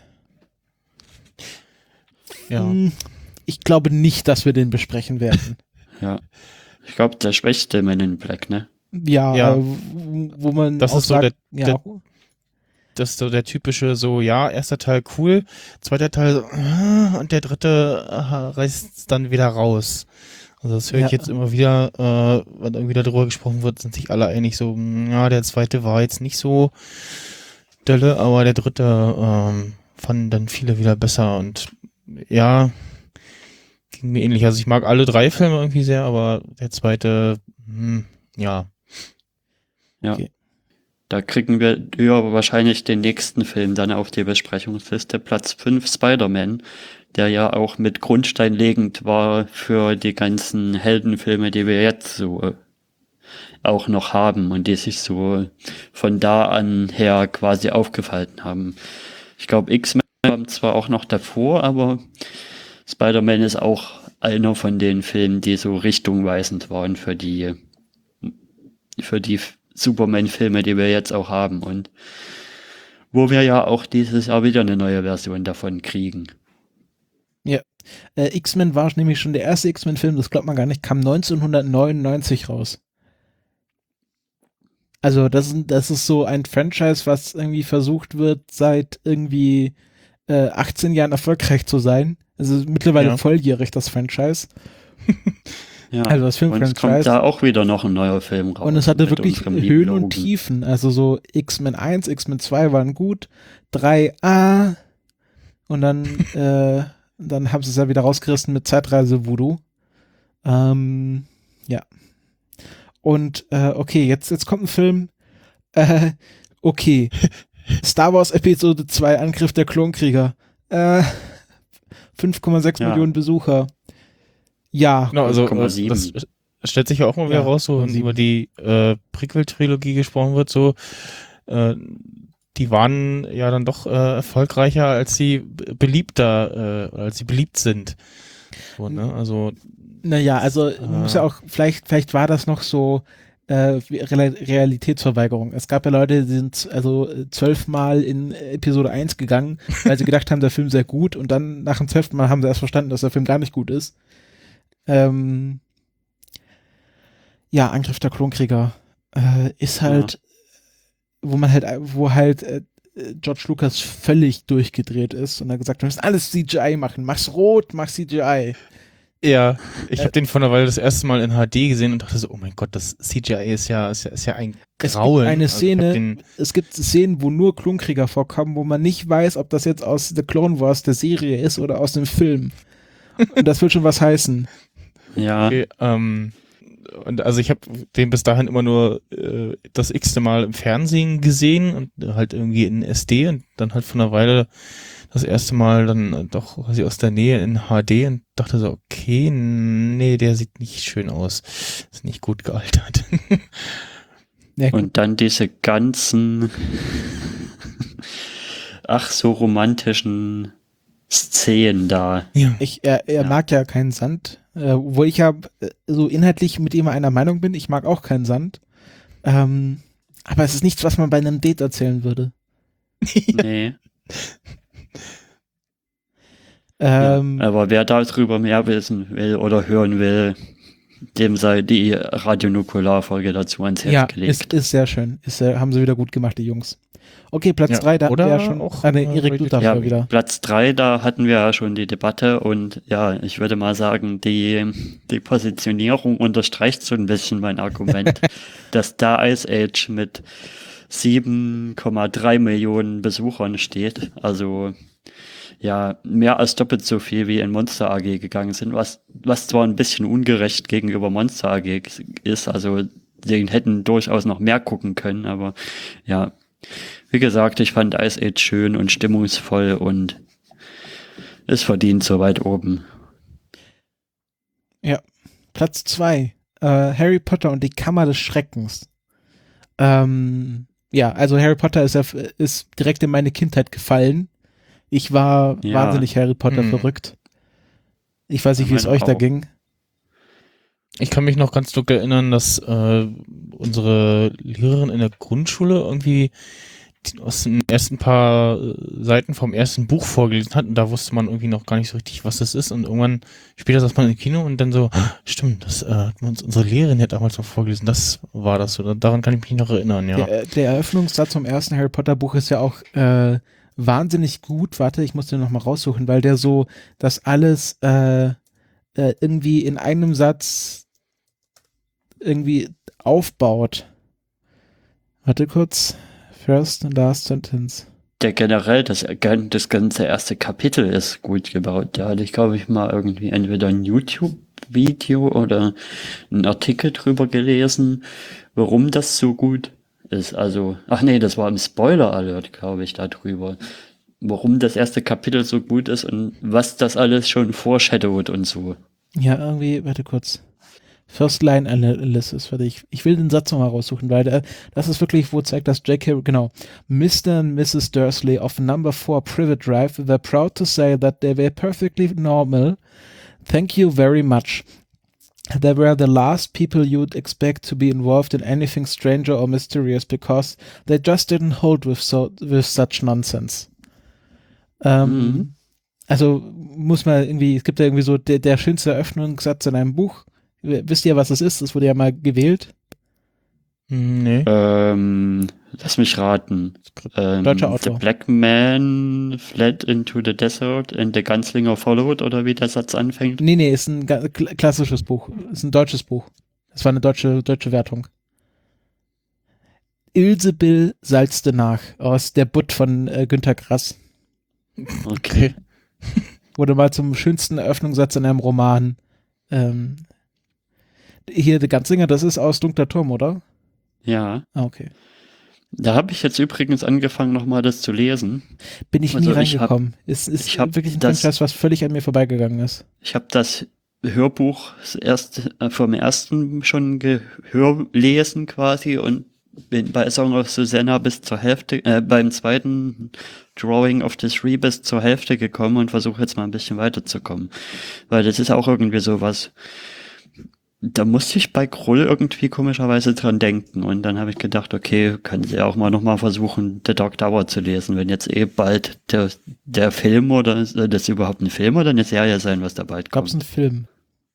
Ja. Ich glaube nicht, dass wir den besprechen werden. Ja. Ich glaube, der schwächste Man in Black, ne? Ja. Wo man das auch ist sagt, das ist so der typische, so, ja, erster Teil cool, zweiter Teil und der dritte reißt es dann wieder raus. Also das höre ich jetzt immer wieder, wenn irgendwie darüber gesprochen wird, sind sich alle einig so, ja, der zweite war jetzt nicht so dolle, aber der dritte fanden dann viele wieder besser und ja, ging mir ähnlich. Also ich mag alle 3 Filme irgendwie sehr, aber der zweite, ja. Ja. Okay. Da kriegen wir wahrscheinlich den nächsten Film dann auf die Besprechungsliste. Platz 5, Spider-Man, der ja auch mit Grundstein legend war für die ganzen Heldenfilme, die wir jetzt so auch noch haben und die sich so von da an her quasi aufgefalten haben. Ich glaube, X-Men kam zwar auch noch davor, aber Spider-Man ist auch einer von den Filmen, die so richtungweisend waren für die Superman-Filme, die wir jetzt auch haben und wo wir ja auch dieses Jahr wieder eine neue Version davon kriegen. Ja. X-Men war nämlich schon der erste X-Men-Film, das glaubt man gar nicht, kam 1999 raus. Also das ist so ein Franchise, was irgendwie versucht wird, seit irgendwie 18 Jahren erfolgreich zu sein. Also mittlerweile volljährig, das Franchise. Ja, also das Filmfranchise. Und es kommt da auch wieder noch ein neuer Film raus. Und es hatte wirklich Höhen und Tiefen. Also so X-Men 1, X-Men 2 waren gut, 3A und dann haben sie es ja wieder rausgerissen mit Zeitreise-Voodoo. Ja. Und okay, jetzt kommt ein Film. Okay. Star Wars Episode 2, Angriff der Klonkrieger. 5,6 Millionen Besucher. Ja. Genau, also das stellt sich ja auch mal wieder raus, so wenn über die Prequel-Trilogie gesprochen wird, so die waren ja dann doch erfolgreicher, als sie beliebt sind. So, ne? Also naja, also man muss ja auch, vielleicht war das noch so Realitätsverweigerung. Es gab ja Leute, die sind also 12 Mal in Episode 1 gegangen, weil sie gedacht haben, der Film sei gut und dann nach dem 12. Mal haben sie erst verstanden, dass der Film gar nicht gut ist. Ja, Angriff der Klonkrieger ist halt, wo George Lucas völlig durchgedreht ist und er gesagt hat, wir müssen alles CGI machen, mach's rot, mach CGI. Ja, ich habe den vor einer Weile das erste Mal in HD gesehen und dachte so, oh mein Gott, das CGI ist ja ein Grauen. Es gibt Szenen, wo nur Klonkrieger vorkommen, wo man nicht weiß, ob das jetzt aus The Clone Wars der Serie ist oder aus dem Film. Und das will schon was heißen. Ja. Okay, und also ich habe den bis dahin immer nur das x-te Mal im Fernsehen gesehen und halt irgendwie in SD und dann halt vor einer Weile das erste Mal dann doch quasi aus der Nähe in HD und dachte so, okay, nee, der sieht nicht schön aus. Ist nicht gut gealtert. Ja, und dann diese ganzen so romantischen Szenen da. Ja. Er mag ja keinen Sand, wo ich ja so inhaltlich mit ihm einer Meinung bin. Ich mag auch keinen Sand. Aber es ist nichts, was man bei einem Date erzählen würde. Nee. Aber wer darüber mehr wissen will oder hören will, dem sei die Radionukular-Folge dazu ans Herz gelegt. Ist sehr schön. Haben sie wieder gut gemacht, die Jungs. Okay, Platz 3, da oder ja schon auch Erik, du darfst mal wieder. Platz 3, da hatten wir ja schon die Debatte und ja, ich würde mal sagen, die Positionierung unterstreicht so ein bisschen mein Argument, dass da Ice Age mit 7,3 Millionen Besuchern steht, also ja, mehr als doppelt so viel wie in Monster AG gegangen sind, was zwar ein bisschen ungerecht gegenüber Monster AG ist, also den hätten durchaus noch mehr gucken können, aber ja, wie gesagt, ich fand Ice Age schön und stimmungsvoll und es verdient so weit oben. Ja, Platz 2, Harry Potter und die Kammer des Schreckens. Ja, also Harry Potter ist direkt in meine Kindheit gefallen. Ich war wahnsinnig Harry Potter verrückt. Ich weiß nicht, wie es euch da ging. Ich kann mich noch ganz dunkel erinnern, dass unsere Lehrerin in der Grundschule irgendwie aus den ersten paar Seiten vom ersten Buch vorgelesen hat und da wusste man irgendwie noch gar nicht so richtig, was das ist und irgendwann später saß man im Kino und dann so, stimmt, das hat unsere Lehrerin ja damals noch vorgelesen, das war das so, daran kann ich mich noch erinnern, ja. Der Eröffnungssatz vom ersten Harry Potter Buch ist ja auch wahnsinnig gut, warte, ich muss den nochmal raussuchen, weil der so das alles irgendwie in einem Satz irgendwie aufbaut. Warte kurz. First and last sentence. Der generell, das ganze erste Kapitel ist gut gebaut. Da hatte ich, glaube ich, mal irgendwie entweder ein YouTube-Video oder einen Artikel drüber gelesen, warum das so gut ist. Also, das war im Spoiler-Alert, glaube ich, darüber. Warum das erste Kapitel so gut ist und was das alles schon foreshadowt und so. Ja, irgendwie, warte kurz. First Line Analysis, warte, ich will den Satz nochmal raussuchen, weil das ist wirklich, wo zeigt, dass J.K., genau, Mr. and Mrs. Dursley of Number 4 Privet Drive were proud to say that they were perfectly normal. Thank you very much. They were the last people you'd expect to be involved in anything stranger or mysterious because they just didn't hold with such nonsense. Also muss man irgendwie, es gibt ja irgendwie so der schönste Eröffnungssatz in einem Buch. Wisst ihr, was es ist? Das wurde ja mal gewählt. Nee. Lass mich raten. Deutscher Autor. The black man fled into the desert and the gunslinger followed, oder wie der Satz anfängt? Nee, ist ein klassisches Buch. Ist ein deutsches Buch. Das war eine deutsche Wertung. Ilsebill salzte nach, aus Der Butt von Günter Grass. Okay. Wurde mal zum schönsten Eröffnungssatz in einem Roman. Hier, der Ganzlinger, das ist aus Dunkler Turm, oder? Ja. Ah, okay. Da habe ich jetzt übrigens angefangen, nochmal das zu lesen. Bin ich nie reingekommen. Ist wirklich ein Franchise, was völlig an mir vorbeigegangen ist. Ich habe das Hörbuch vom ersten schon gelesen quasi und bin bei Song of Susanna bis zur Hälfte, beim zweiten Drawing of the Three bis zur Hälfte gekommen und versuche jetzt mal ein bisschen weiterzukommen. Weil das ist auch irgendwie sowas, da musste ich bei Krull irgendwie komischerweise dran denken und dann habe ich gedacht, okay, kann sie auch mal nochmal versuchen, The Dark Tower zu lesen, wenn jetzt bald der Film oder soll das überhaupt ein Film oder eine Serie sein, was da bald kommt? Gab's einen Film.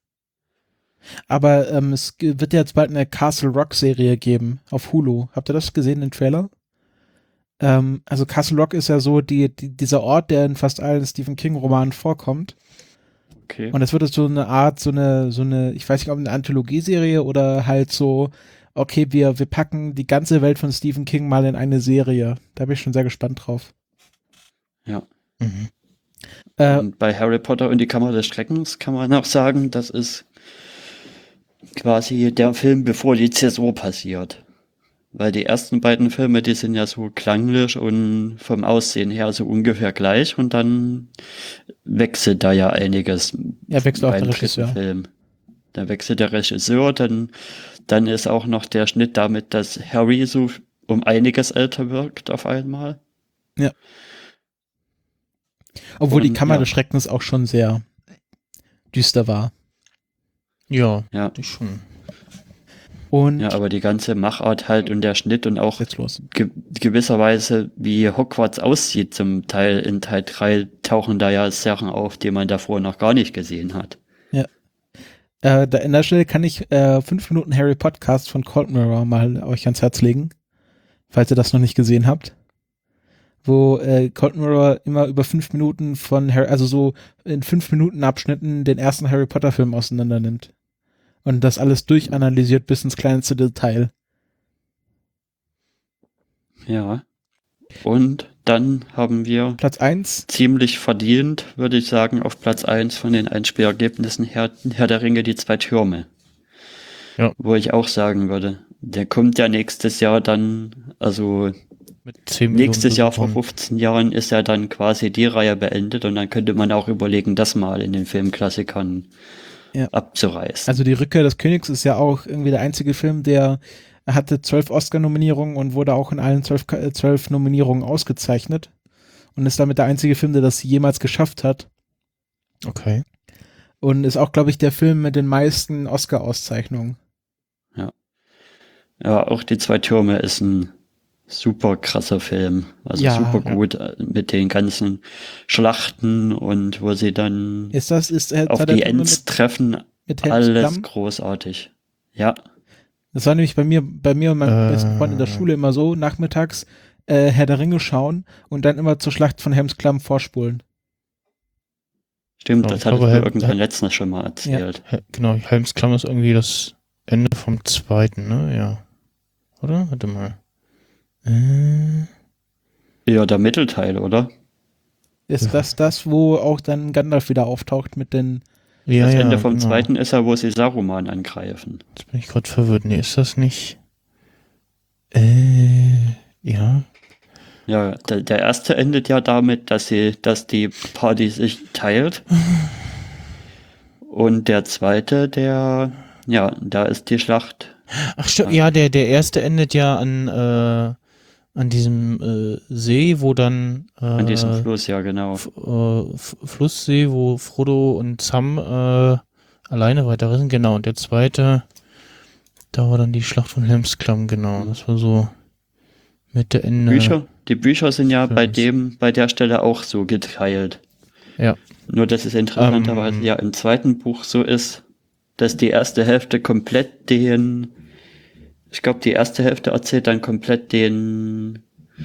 Aber es wird ja jetzt bald eine Castle Rock Serie geben auf Hulu. Habt ihr das gesehen, den Trailer? Also Castle Rock ist ja so dieser Ort, der in fast allen Stephen King Romanen vorkommt. Okay. Und es wird so eine Art, so eine, ich weiß nicht, ob eine Anthologieserie oder halt so, okay, wir packen die ganze Welt von Stephen King mal in eine Serie. Da bin ich schon sehr gespannt drauf. Ja. Mhm. Und bei Harry Potter und die Kammer des Schreckens kann man auch sagen, das ist quasi der Film, bevor die Zäsur passiert. Weil die ersten beiden Filme, die sind ja so klanglich und vom Aussehen her so ungefähr gleich und dann wechselt da ja einiges. Ja, wechselt auch beim der dritten Regisseur. Film. Da wechselt der Regisseur, dann ist auch noch der Schnitt damit, dass Harry so um einiges älter wirkt auf einmal. Ja. Obwohl die Und, Kammer ja. des Schreckens auch schon sehr düster war. Ja, Ja. das schon. Und Ja, aber die ganze Machart halt und der Schnitt und auch jetzt los. gewisserweise, wie Hogwarts aussieht zum Teil, in Teil 3 tauchen da ja Sachen auf, die man davor noch gar nicht gesehen hat. Da in der Stelle kann ich 5 Minuten Harry Podcast von Cold Mirror mal euch ans Herz legen, falls ihr das noch nicht gesehen habt. Wo Cold Mirror immer über 5 Minuten von Harry, also so in 5 Minuten Abschnitten den ersten Harry Potter Film auseinander nimmt. Und das alles durchanalysiert bis ins kleinste Detail. Ja. Und dann haben wir Platz 1. ziemlich verdient, würde ich sagen, auf Platz 1 von den Einspielergebnissen Herr der Ringe, die 2 Türme. Ja. Wo ich auch sagen würde, der kommt ja nächstes Jahr dann, also Mit 10 nächstes Jahr vor Millionen 15 Jahren ist ja dann quasi die Reihe beendet und dann könnte man auch überlegen, das mal in den Filmklassikern abzureißen. Also die Rückkehr des Königs ist ja auch irgendwie der einzige Film, der hatte 12 Oscar-Nominierungen und wurde auch in allen 12 Nominierungen ausgezeichnet und ist damit der einzige Film, der das jemals geschafft hat. Okay. Und ist auch, glaube ich, der Film mit den meisten Oscar-Auszeichnungen. Ja, auch die 2 Türme ist ein super krasser Film. Also Ja, super gut mit den ganzen Schlachten und wo sie dann Ist auf die Ents treffen. mit Helms Alles Klamm? großartig. Ja. Das war nämlich bei mir und meinem besten Freund in der Schule immer so, nachmittags Herr der Ringe schauen und dann immer zur Schlacht von Helms Klamm vorspulen. Stimmt, Ja, das ich hatte ich glaube, mir irgendwann letztens schon mal erzählt. Genau, Helms Klamm ist irgendwie das Ende vom 2., ne? Ja. Oder? Warte mal. Ja, der Mittelteil, oder? Ist das, wo auch dann Gandalf wieder auftaucht mit den... Ja, Das ja, Ende vom genau. 2. ist ja, wo sie Saruman angreifen. Jetzt bin ich gerade verwirrt. Nee, ist das nicht? Ja. Ja, der erste endet ja damit, dass die Party sich teilt. Und der zweite, da ist die Schlacht. Ach stimmt, ja, der erste endet ja an An diesem See, wo dann An diesem Fluss, ja genau. Flusssee, wo Frodo und Sam alleine weiter sind, genau. Und der zweite, da war dann die Schlacht von Helm's Klamm, genau. Das war so Mitte, Ende. Die Bücher sind ja bei der Stelle auch so geteilt. Ja. Nur, dass es interessanterweise ja im zweiten Buch so ist, dass die erste Hälfte komplett ich glaube, die erste Hälfte erzählt dann komplett den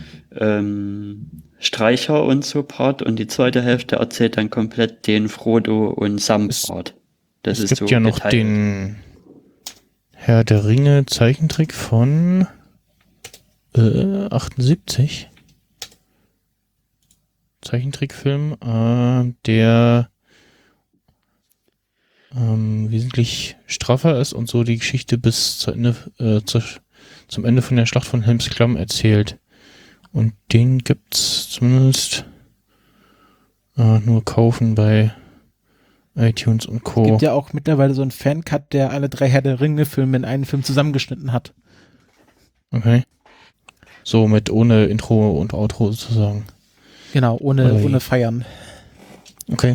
Streicher und so Part und die zweite Hälfte erzählt dann komplett den Frodo und Sam Part. Das es ist gibt so ja noch geteilt. den Herr der Ringe Zeichentrick von 78. Zeichentrickfilm, der wesentlich straffer ist und so die Geschichte bis zum Ende von der Schlacht von Helm's Klamm erzählt. Und den gibt's zumindest nur kaufen bei iTunes und Co. Es gibt ja auch mittlerweile so einen Fancut, der alle 3 Herr der Ringe-Filme in einen Film zusammengeschnitten hat. Okay. So ohne Intro und Outro sozusagen. Genau, ohne Feiern. Okay.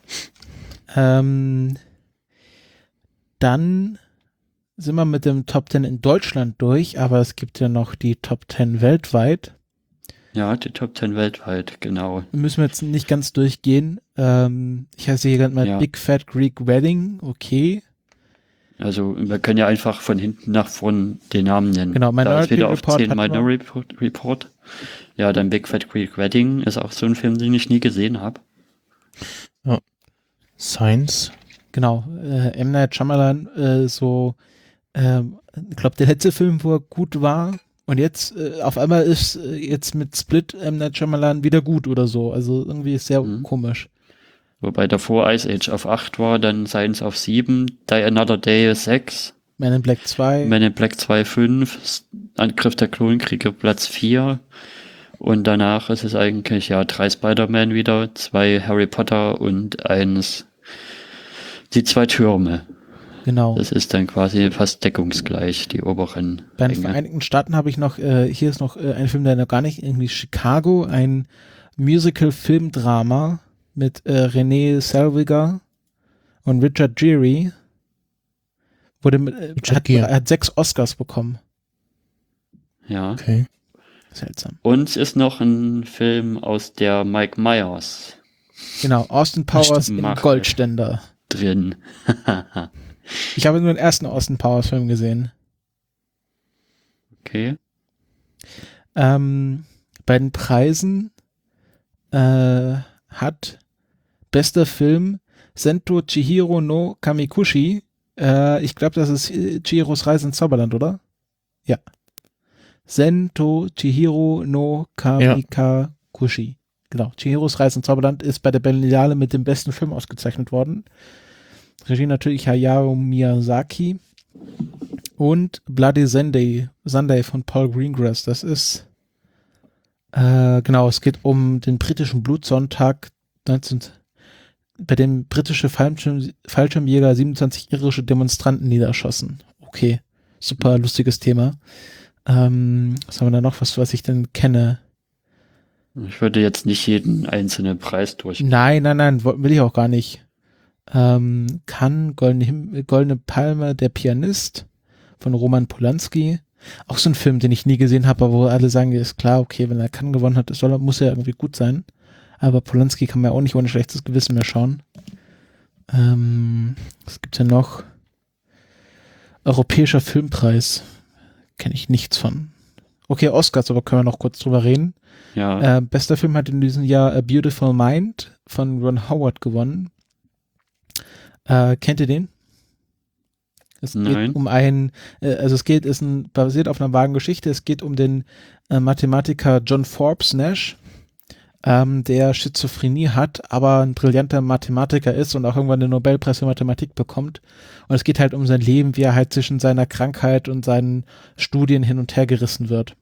Dann sind wir mit dem Top 10 in Deutschland durch, aber es gibt ja noch die Top 10 weltweit. Ja, die Top 10 weltweit, genau. Müssen wir jetzt nicht ganz durchgehen. Ich heiße hier gerade mal Big Fat Greek Wedding, okay. Also wir können ja einfach von hinten nach vorn den Namen nennen. Genau, Minority wieder Report. Auf 10 Minority Report. Ja, dann Big Fat Greek Wedding ist auch so ein Film, den ich nie gesehen habe. Ja. Science. Genau, M. Night Shyamalan, ich glaube, der letzte Film, wo er gut war und jetzt auf einmal ist jetzt mit Split M. Night Shyamalan wieder gut oder so. Also irgendwie ist sehr komisch. Wobei davor Ice Age auf 8 war, dann Science auf 7, Die Another Day 6, Man in Black 2. Man in Black 2 5, Angriff der Klonkriege Platz 4 und danach ist es eigentlich 3 Spider-Man wieder, 2 Harry Potter und die 2 Türme. Genau. Das ist dann quasi fast deckungsgleich, die oberen. Bei den Vereinigten Staaten habe ich noch, hier ist noch ein Film, der noch gar nicht, irgendwie Chicago, ein Musical-Filmdrama mit Renee Zellweger und Richard Gere. Hat 6 Oscars bekommen. Ja. Okay. Seltsam. Und ist noch ein Film aus der Mike Myers. Genau, Austin Powers im Goldständer. Drin. Ich habe nur den ersten Austin Powers Film gesehen. Okay. Bei den Preisen hat bester Film Sento Chihiro no Kamikushi. Ich glaube, das ist Chihiros Reise ins Zauberland, oder? Ja. Sento Chihiro no Kamikushi. Ja. Genau. Chihiros Reise ins Zauberland ist bei der Berlinale mit dem besten Film ausgezeichnet worden. Regie natürlich Hayao Miyazaki. Und Bloody Sunday von Paul Greengrass. Das ist es geht um den britischen Blutsonntag bei dem britische Fallschirmjäger 27 irische Demonstranten niederschossen. Okay, super lustiges Thema. Was haben wir da noch, was ich denn kenne? Ich würde jetzt nicht jeden einzelnen Preis durchgehen. Nein, will ich auch gar nicht. Cannes, Goldene Palme, Der Pianist von Roman Polanski. Auch so ein Film, den ich nie gesehen habe, aber wo alle sagen, ist klar, okay, wenn er Cannes gewonnen hat, muss er irgendwie gut sein. Aber Polanski kann man ja auch nicht ohne schlechtes Gewissen mehr schauen. Was gibt's denn noch? Europäischer Filmpreis. Kenne ich nichts von. Okay, Oscars, aber können wir noch kurz drüber reden. Ja. Bester Film hat in diesem Jahr A Beautiful Mind von Ron Howard gewonnen. Kennt ihr den? Es geht um basiert auf einer wahren Geschichte. Es geht um den Mathematiker John Forbes Nash, der Schizophrenie hat, aber ein brillanter Mathematiker ist und auch irgendwann den Nobelpreis für Mathematik bekommt. Und es geht halt um sein Leben, wie er halt zwischen seiner Krankheit und seinen Studien hin und her gerissen wird.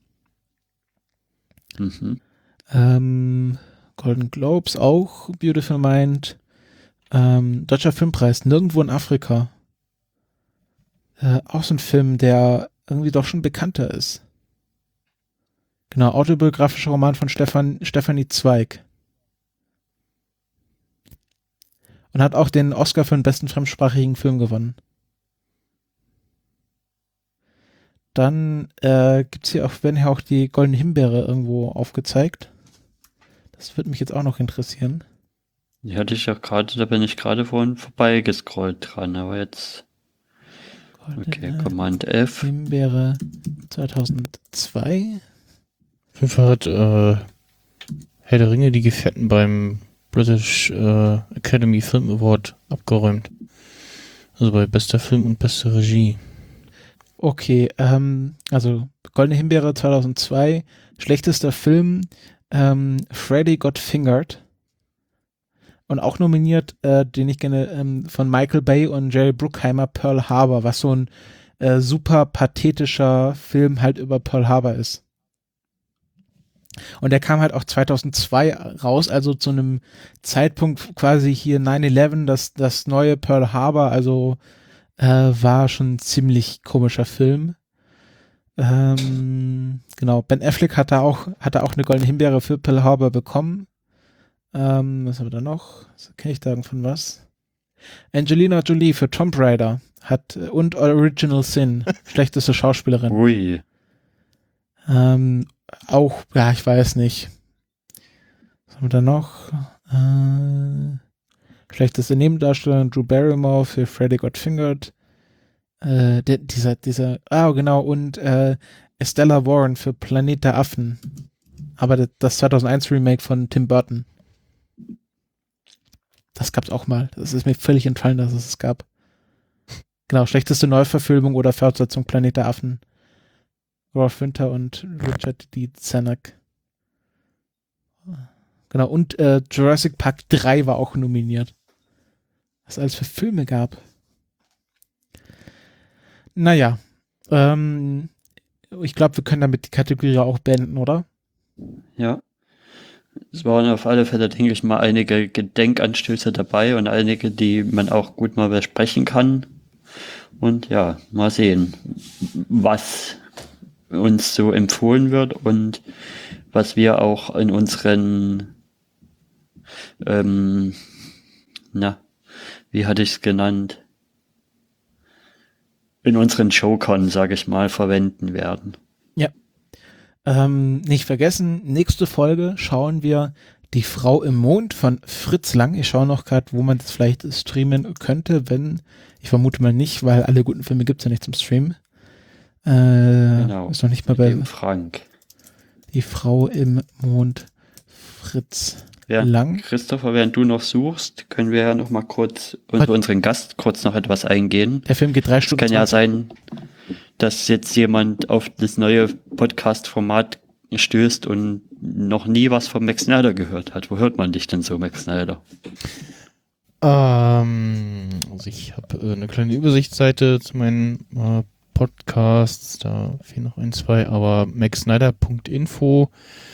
Golden Globes auch, Beautiful Mind. Deutscher Filmpreis, Nirgendwo in Afrika. Auch so ein Film, der irgendwie doch schon bekannter ist. Genau, autobiografischer Roman von Stefanie Zweig. Und hat auch den Oscar für den besten fremdsprachigen Film gewonnen. Dann gibt's hier werden hier auch die Goldene Himbeere irgendwo aufgezeigt. Das würde mich jetzt auch noch interessieren. Die hatte ich ja gerade, da bin ich gerade vorhin vorbeigescrollt dran, aber jetzt. Okay, Command F. Himbeere 2002. Auf jeden Fall hat Herr der Ringe die Gefährten beim British Academy Film Award abgeräumt. Also bei bester Film und bester Regie. Okay, also Goldene Himbeere 2002, schlechtester Film, Freddy Got Fingered. Und auch nominiert, den ich gerne, von Michael Bay und Jerry Bruckheimer, Pearl Harbor, was so ein super pathetischer Film halt über Pearl Harbor ist. Und der kam halt auch 2002 raus, also zu einem Zeitpunkt quasi hier 9/11, das neue Pearl Harbor, also war schon ein ziemlich komischer Film. Genau, Ben Affleck hat auch eine Goldene Himbeere für Pearl Harbor bekommen. Was haben wir da noch? Was kann ich sagen von was? Angelina Jolie für Tomb Raider und Original Sin, schlechteste Schauspielerin. Ui. Auch, ja, ich weiß nicht. Was haben wir da noch? Schlechteste Nebendarsteller Drew Barrymore für Freddy Got Fingered. Genau, und Estella Warren für Planet der Affen. Aber das 2001 Remake von Tim Burton. Das gab's auch mal. Das ist mir völlig entfallen, dass es gab. Genau, schlechteste Neuverfilmung oder Fortsetzung Planet der Affen. Rolf Winter und Richard D. Zanuck. Genau, und Jurassic Park 3 war auch nominiert. Was es alles für Filme gab. Naja, ich glaube, wir können damit die Kategorie auch beenden, oder? Ja. Es waren auf alle Fälle, denke ich mal, einige Gedenkanstöße dabei und einige, die man auch gut mal besprechen kann. Und ja, mal sehen, was uns so empfohlen wird und was wir auch in unseren, wie hatte ich es genannt, in unseren Showcon, sage ich mal, verwenden werden. Ja. Nicht vergessen, nächste Folge schauen wir Die Frau im Mond von Fritz Lang. Ich schaue noch gerade, wo man das vielleicht streamen könnte, ich vermute mal nicht, weil alle guten Filme gibt es ja nicht zum Streamen. Genau. Ist noch nicht mal bei Frank. Die Frau im Mond, Fritz Lang. Christopher, während du noch suchst, können wir ja noch mal kurz unter unseren Gast kurz noch etwas eingehen. Der Film geht 3 Stunden. Es kann ja sein, dass jetzt jemand auf das neue Podcast-Format stößt und noch nie was von Max Snyder gehört hat. Wo hört man dich denn so, Max Snyder? Also ich habe eine kleine Übersichtsseite zu meinen Podcasts, da fehlen noch 1, 2, aber maxsnyder.info,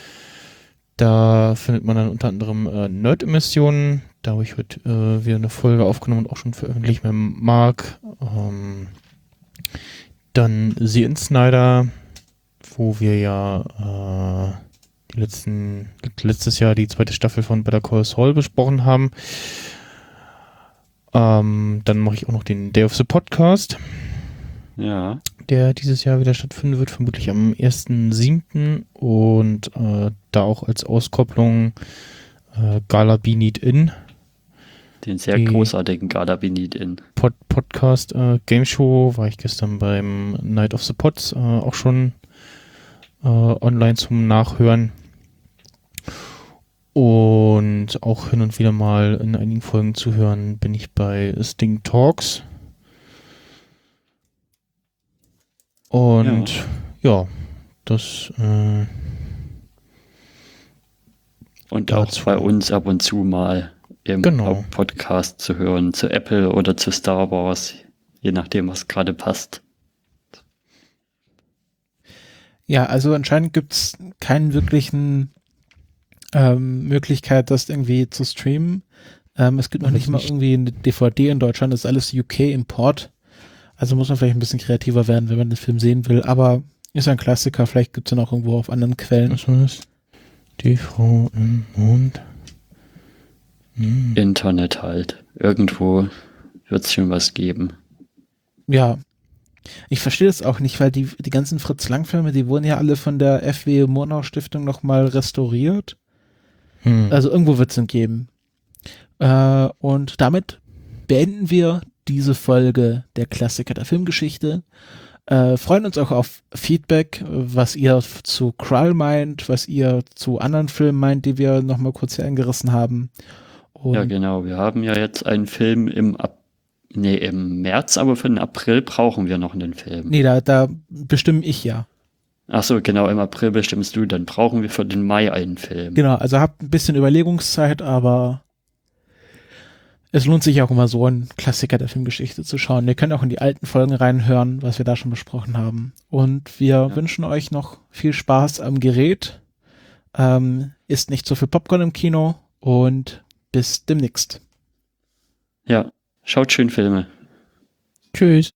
da findet man dann unter anderem Nerd-Emissionen, da habe ich heute wieder eine Folge aufgenommen und auch schon veröffentlicht mit Marc, dann The Insnider, wo wir ja letztes Jahr die 2. Staffel von Better Call Saul besprochen haben. Dann mache ich auch noch den Day of the Podcast. Ja. Der dieses Jahr wieder stattfinden wird, vermutlich am 1.7. und da auch als Auskopplung Gala Be Need In. Den sehr großartigen Gala Be Need In. Podcast Game Show war ich gestern beim Night of the Pods auch schon online zum Nachhören. Und auch hin und wieder mal in einigen Folgen zu hören bin ich bei Sting Talks. Und ja das und auch bei uns ab und zu mal im Podcast zu hören, zu Apple oder zu Star Wars, je nachdem, was gerade passt. Ja, also anscheinend gibt es keinen wirklichen Möglichkeit, das irgendwie zu streamen. Es gibt noch nicht mal irgendwie eine DVD in Deutschland, das ist alles UK-Import. Also muss man vielleicht ein bisschen kreativer werden, wenn man den Film sehen will. Aber Ist ein Klassiker, vielleicht gibt es ja noch irgendwo auf anderen Quellen. Was war das? Die Frau im Mond. Internet halt. Irgendwo wird es schon was geben. Ja. Ich verstehe das auch nicht, weil die ganzen Fritz-Lang-Filme, die wurden ja alle von der F.W. Murnau-Stiftung nochmal restauriert. Also irgendwo wird es ihn geben. Und damit beenden wir diese Folge der Klassiker der Filmgeschichte. Freuen uns auch auf Feedback, was ihr zu Krull meint, was ihr zu anderen Filmen meint, die wir nochmal kurz hier eingerissen haben. Und ja, genau. Wir haben ja jetzt einen Film im März, aber für den April brauchen wir noch einen Film. Nee, da bestimme ich ja. Ach so, genau, im April bestimmst du, dann brauchen wir für den Mai einen Film. Genau, also habt ein bisschen Überlegungszeit, aber es lohnt sich auch immer so, einen Klassiker der Filmgeschichte zu schauen. Ihr könnt auch in die alten Folgen reinhören, was wir da schon besprochen haben. Und wir wünschen euch noch viel Spaß am Gerät. Isst nicht so viel Popcorn im Kino und bis demnächst. Ja, schaut schön Filme. Tschüss.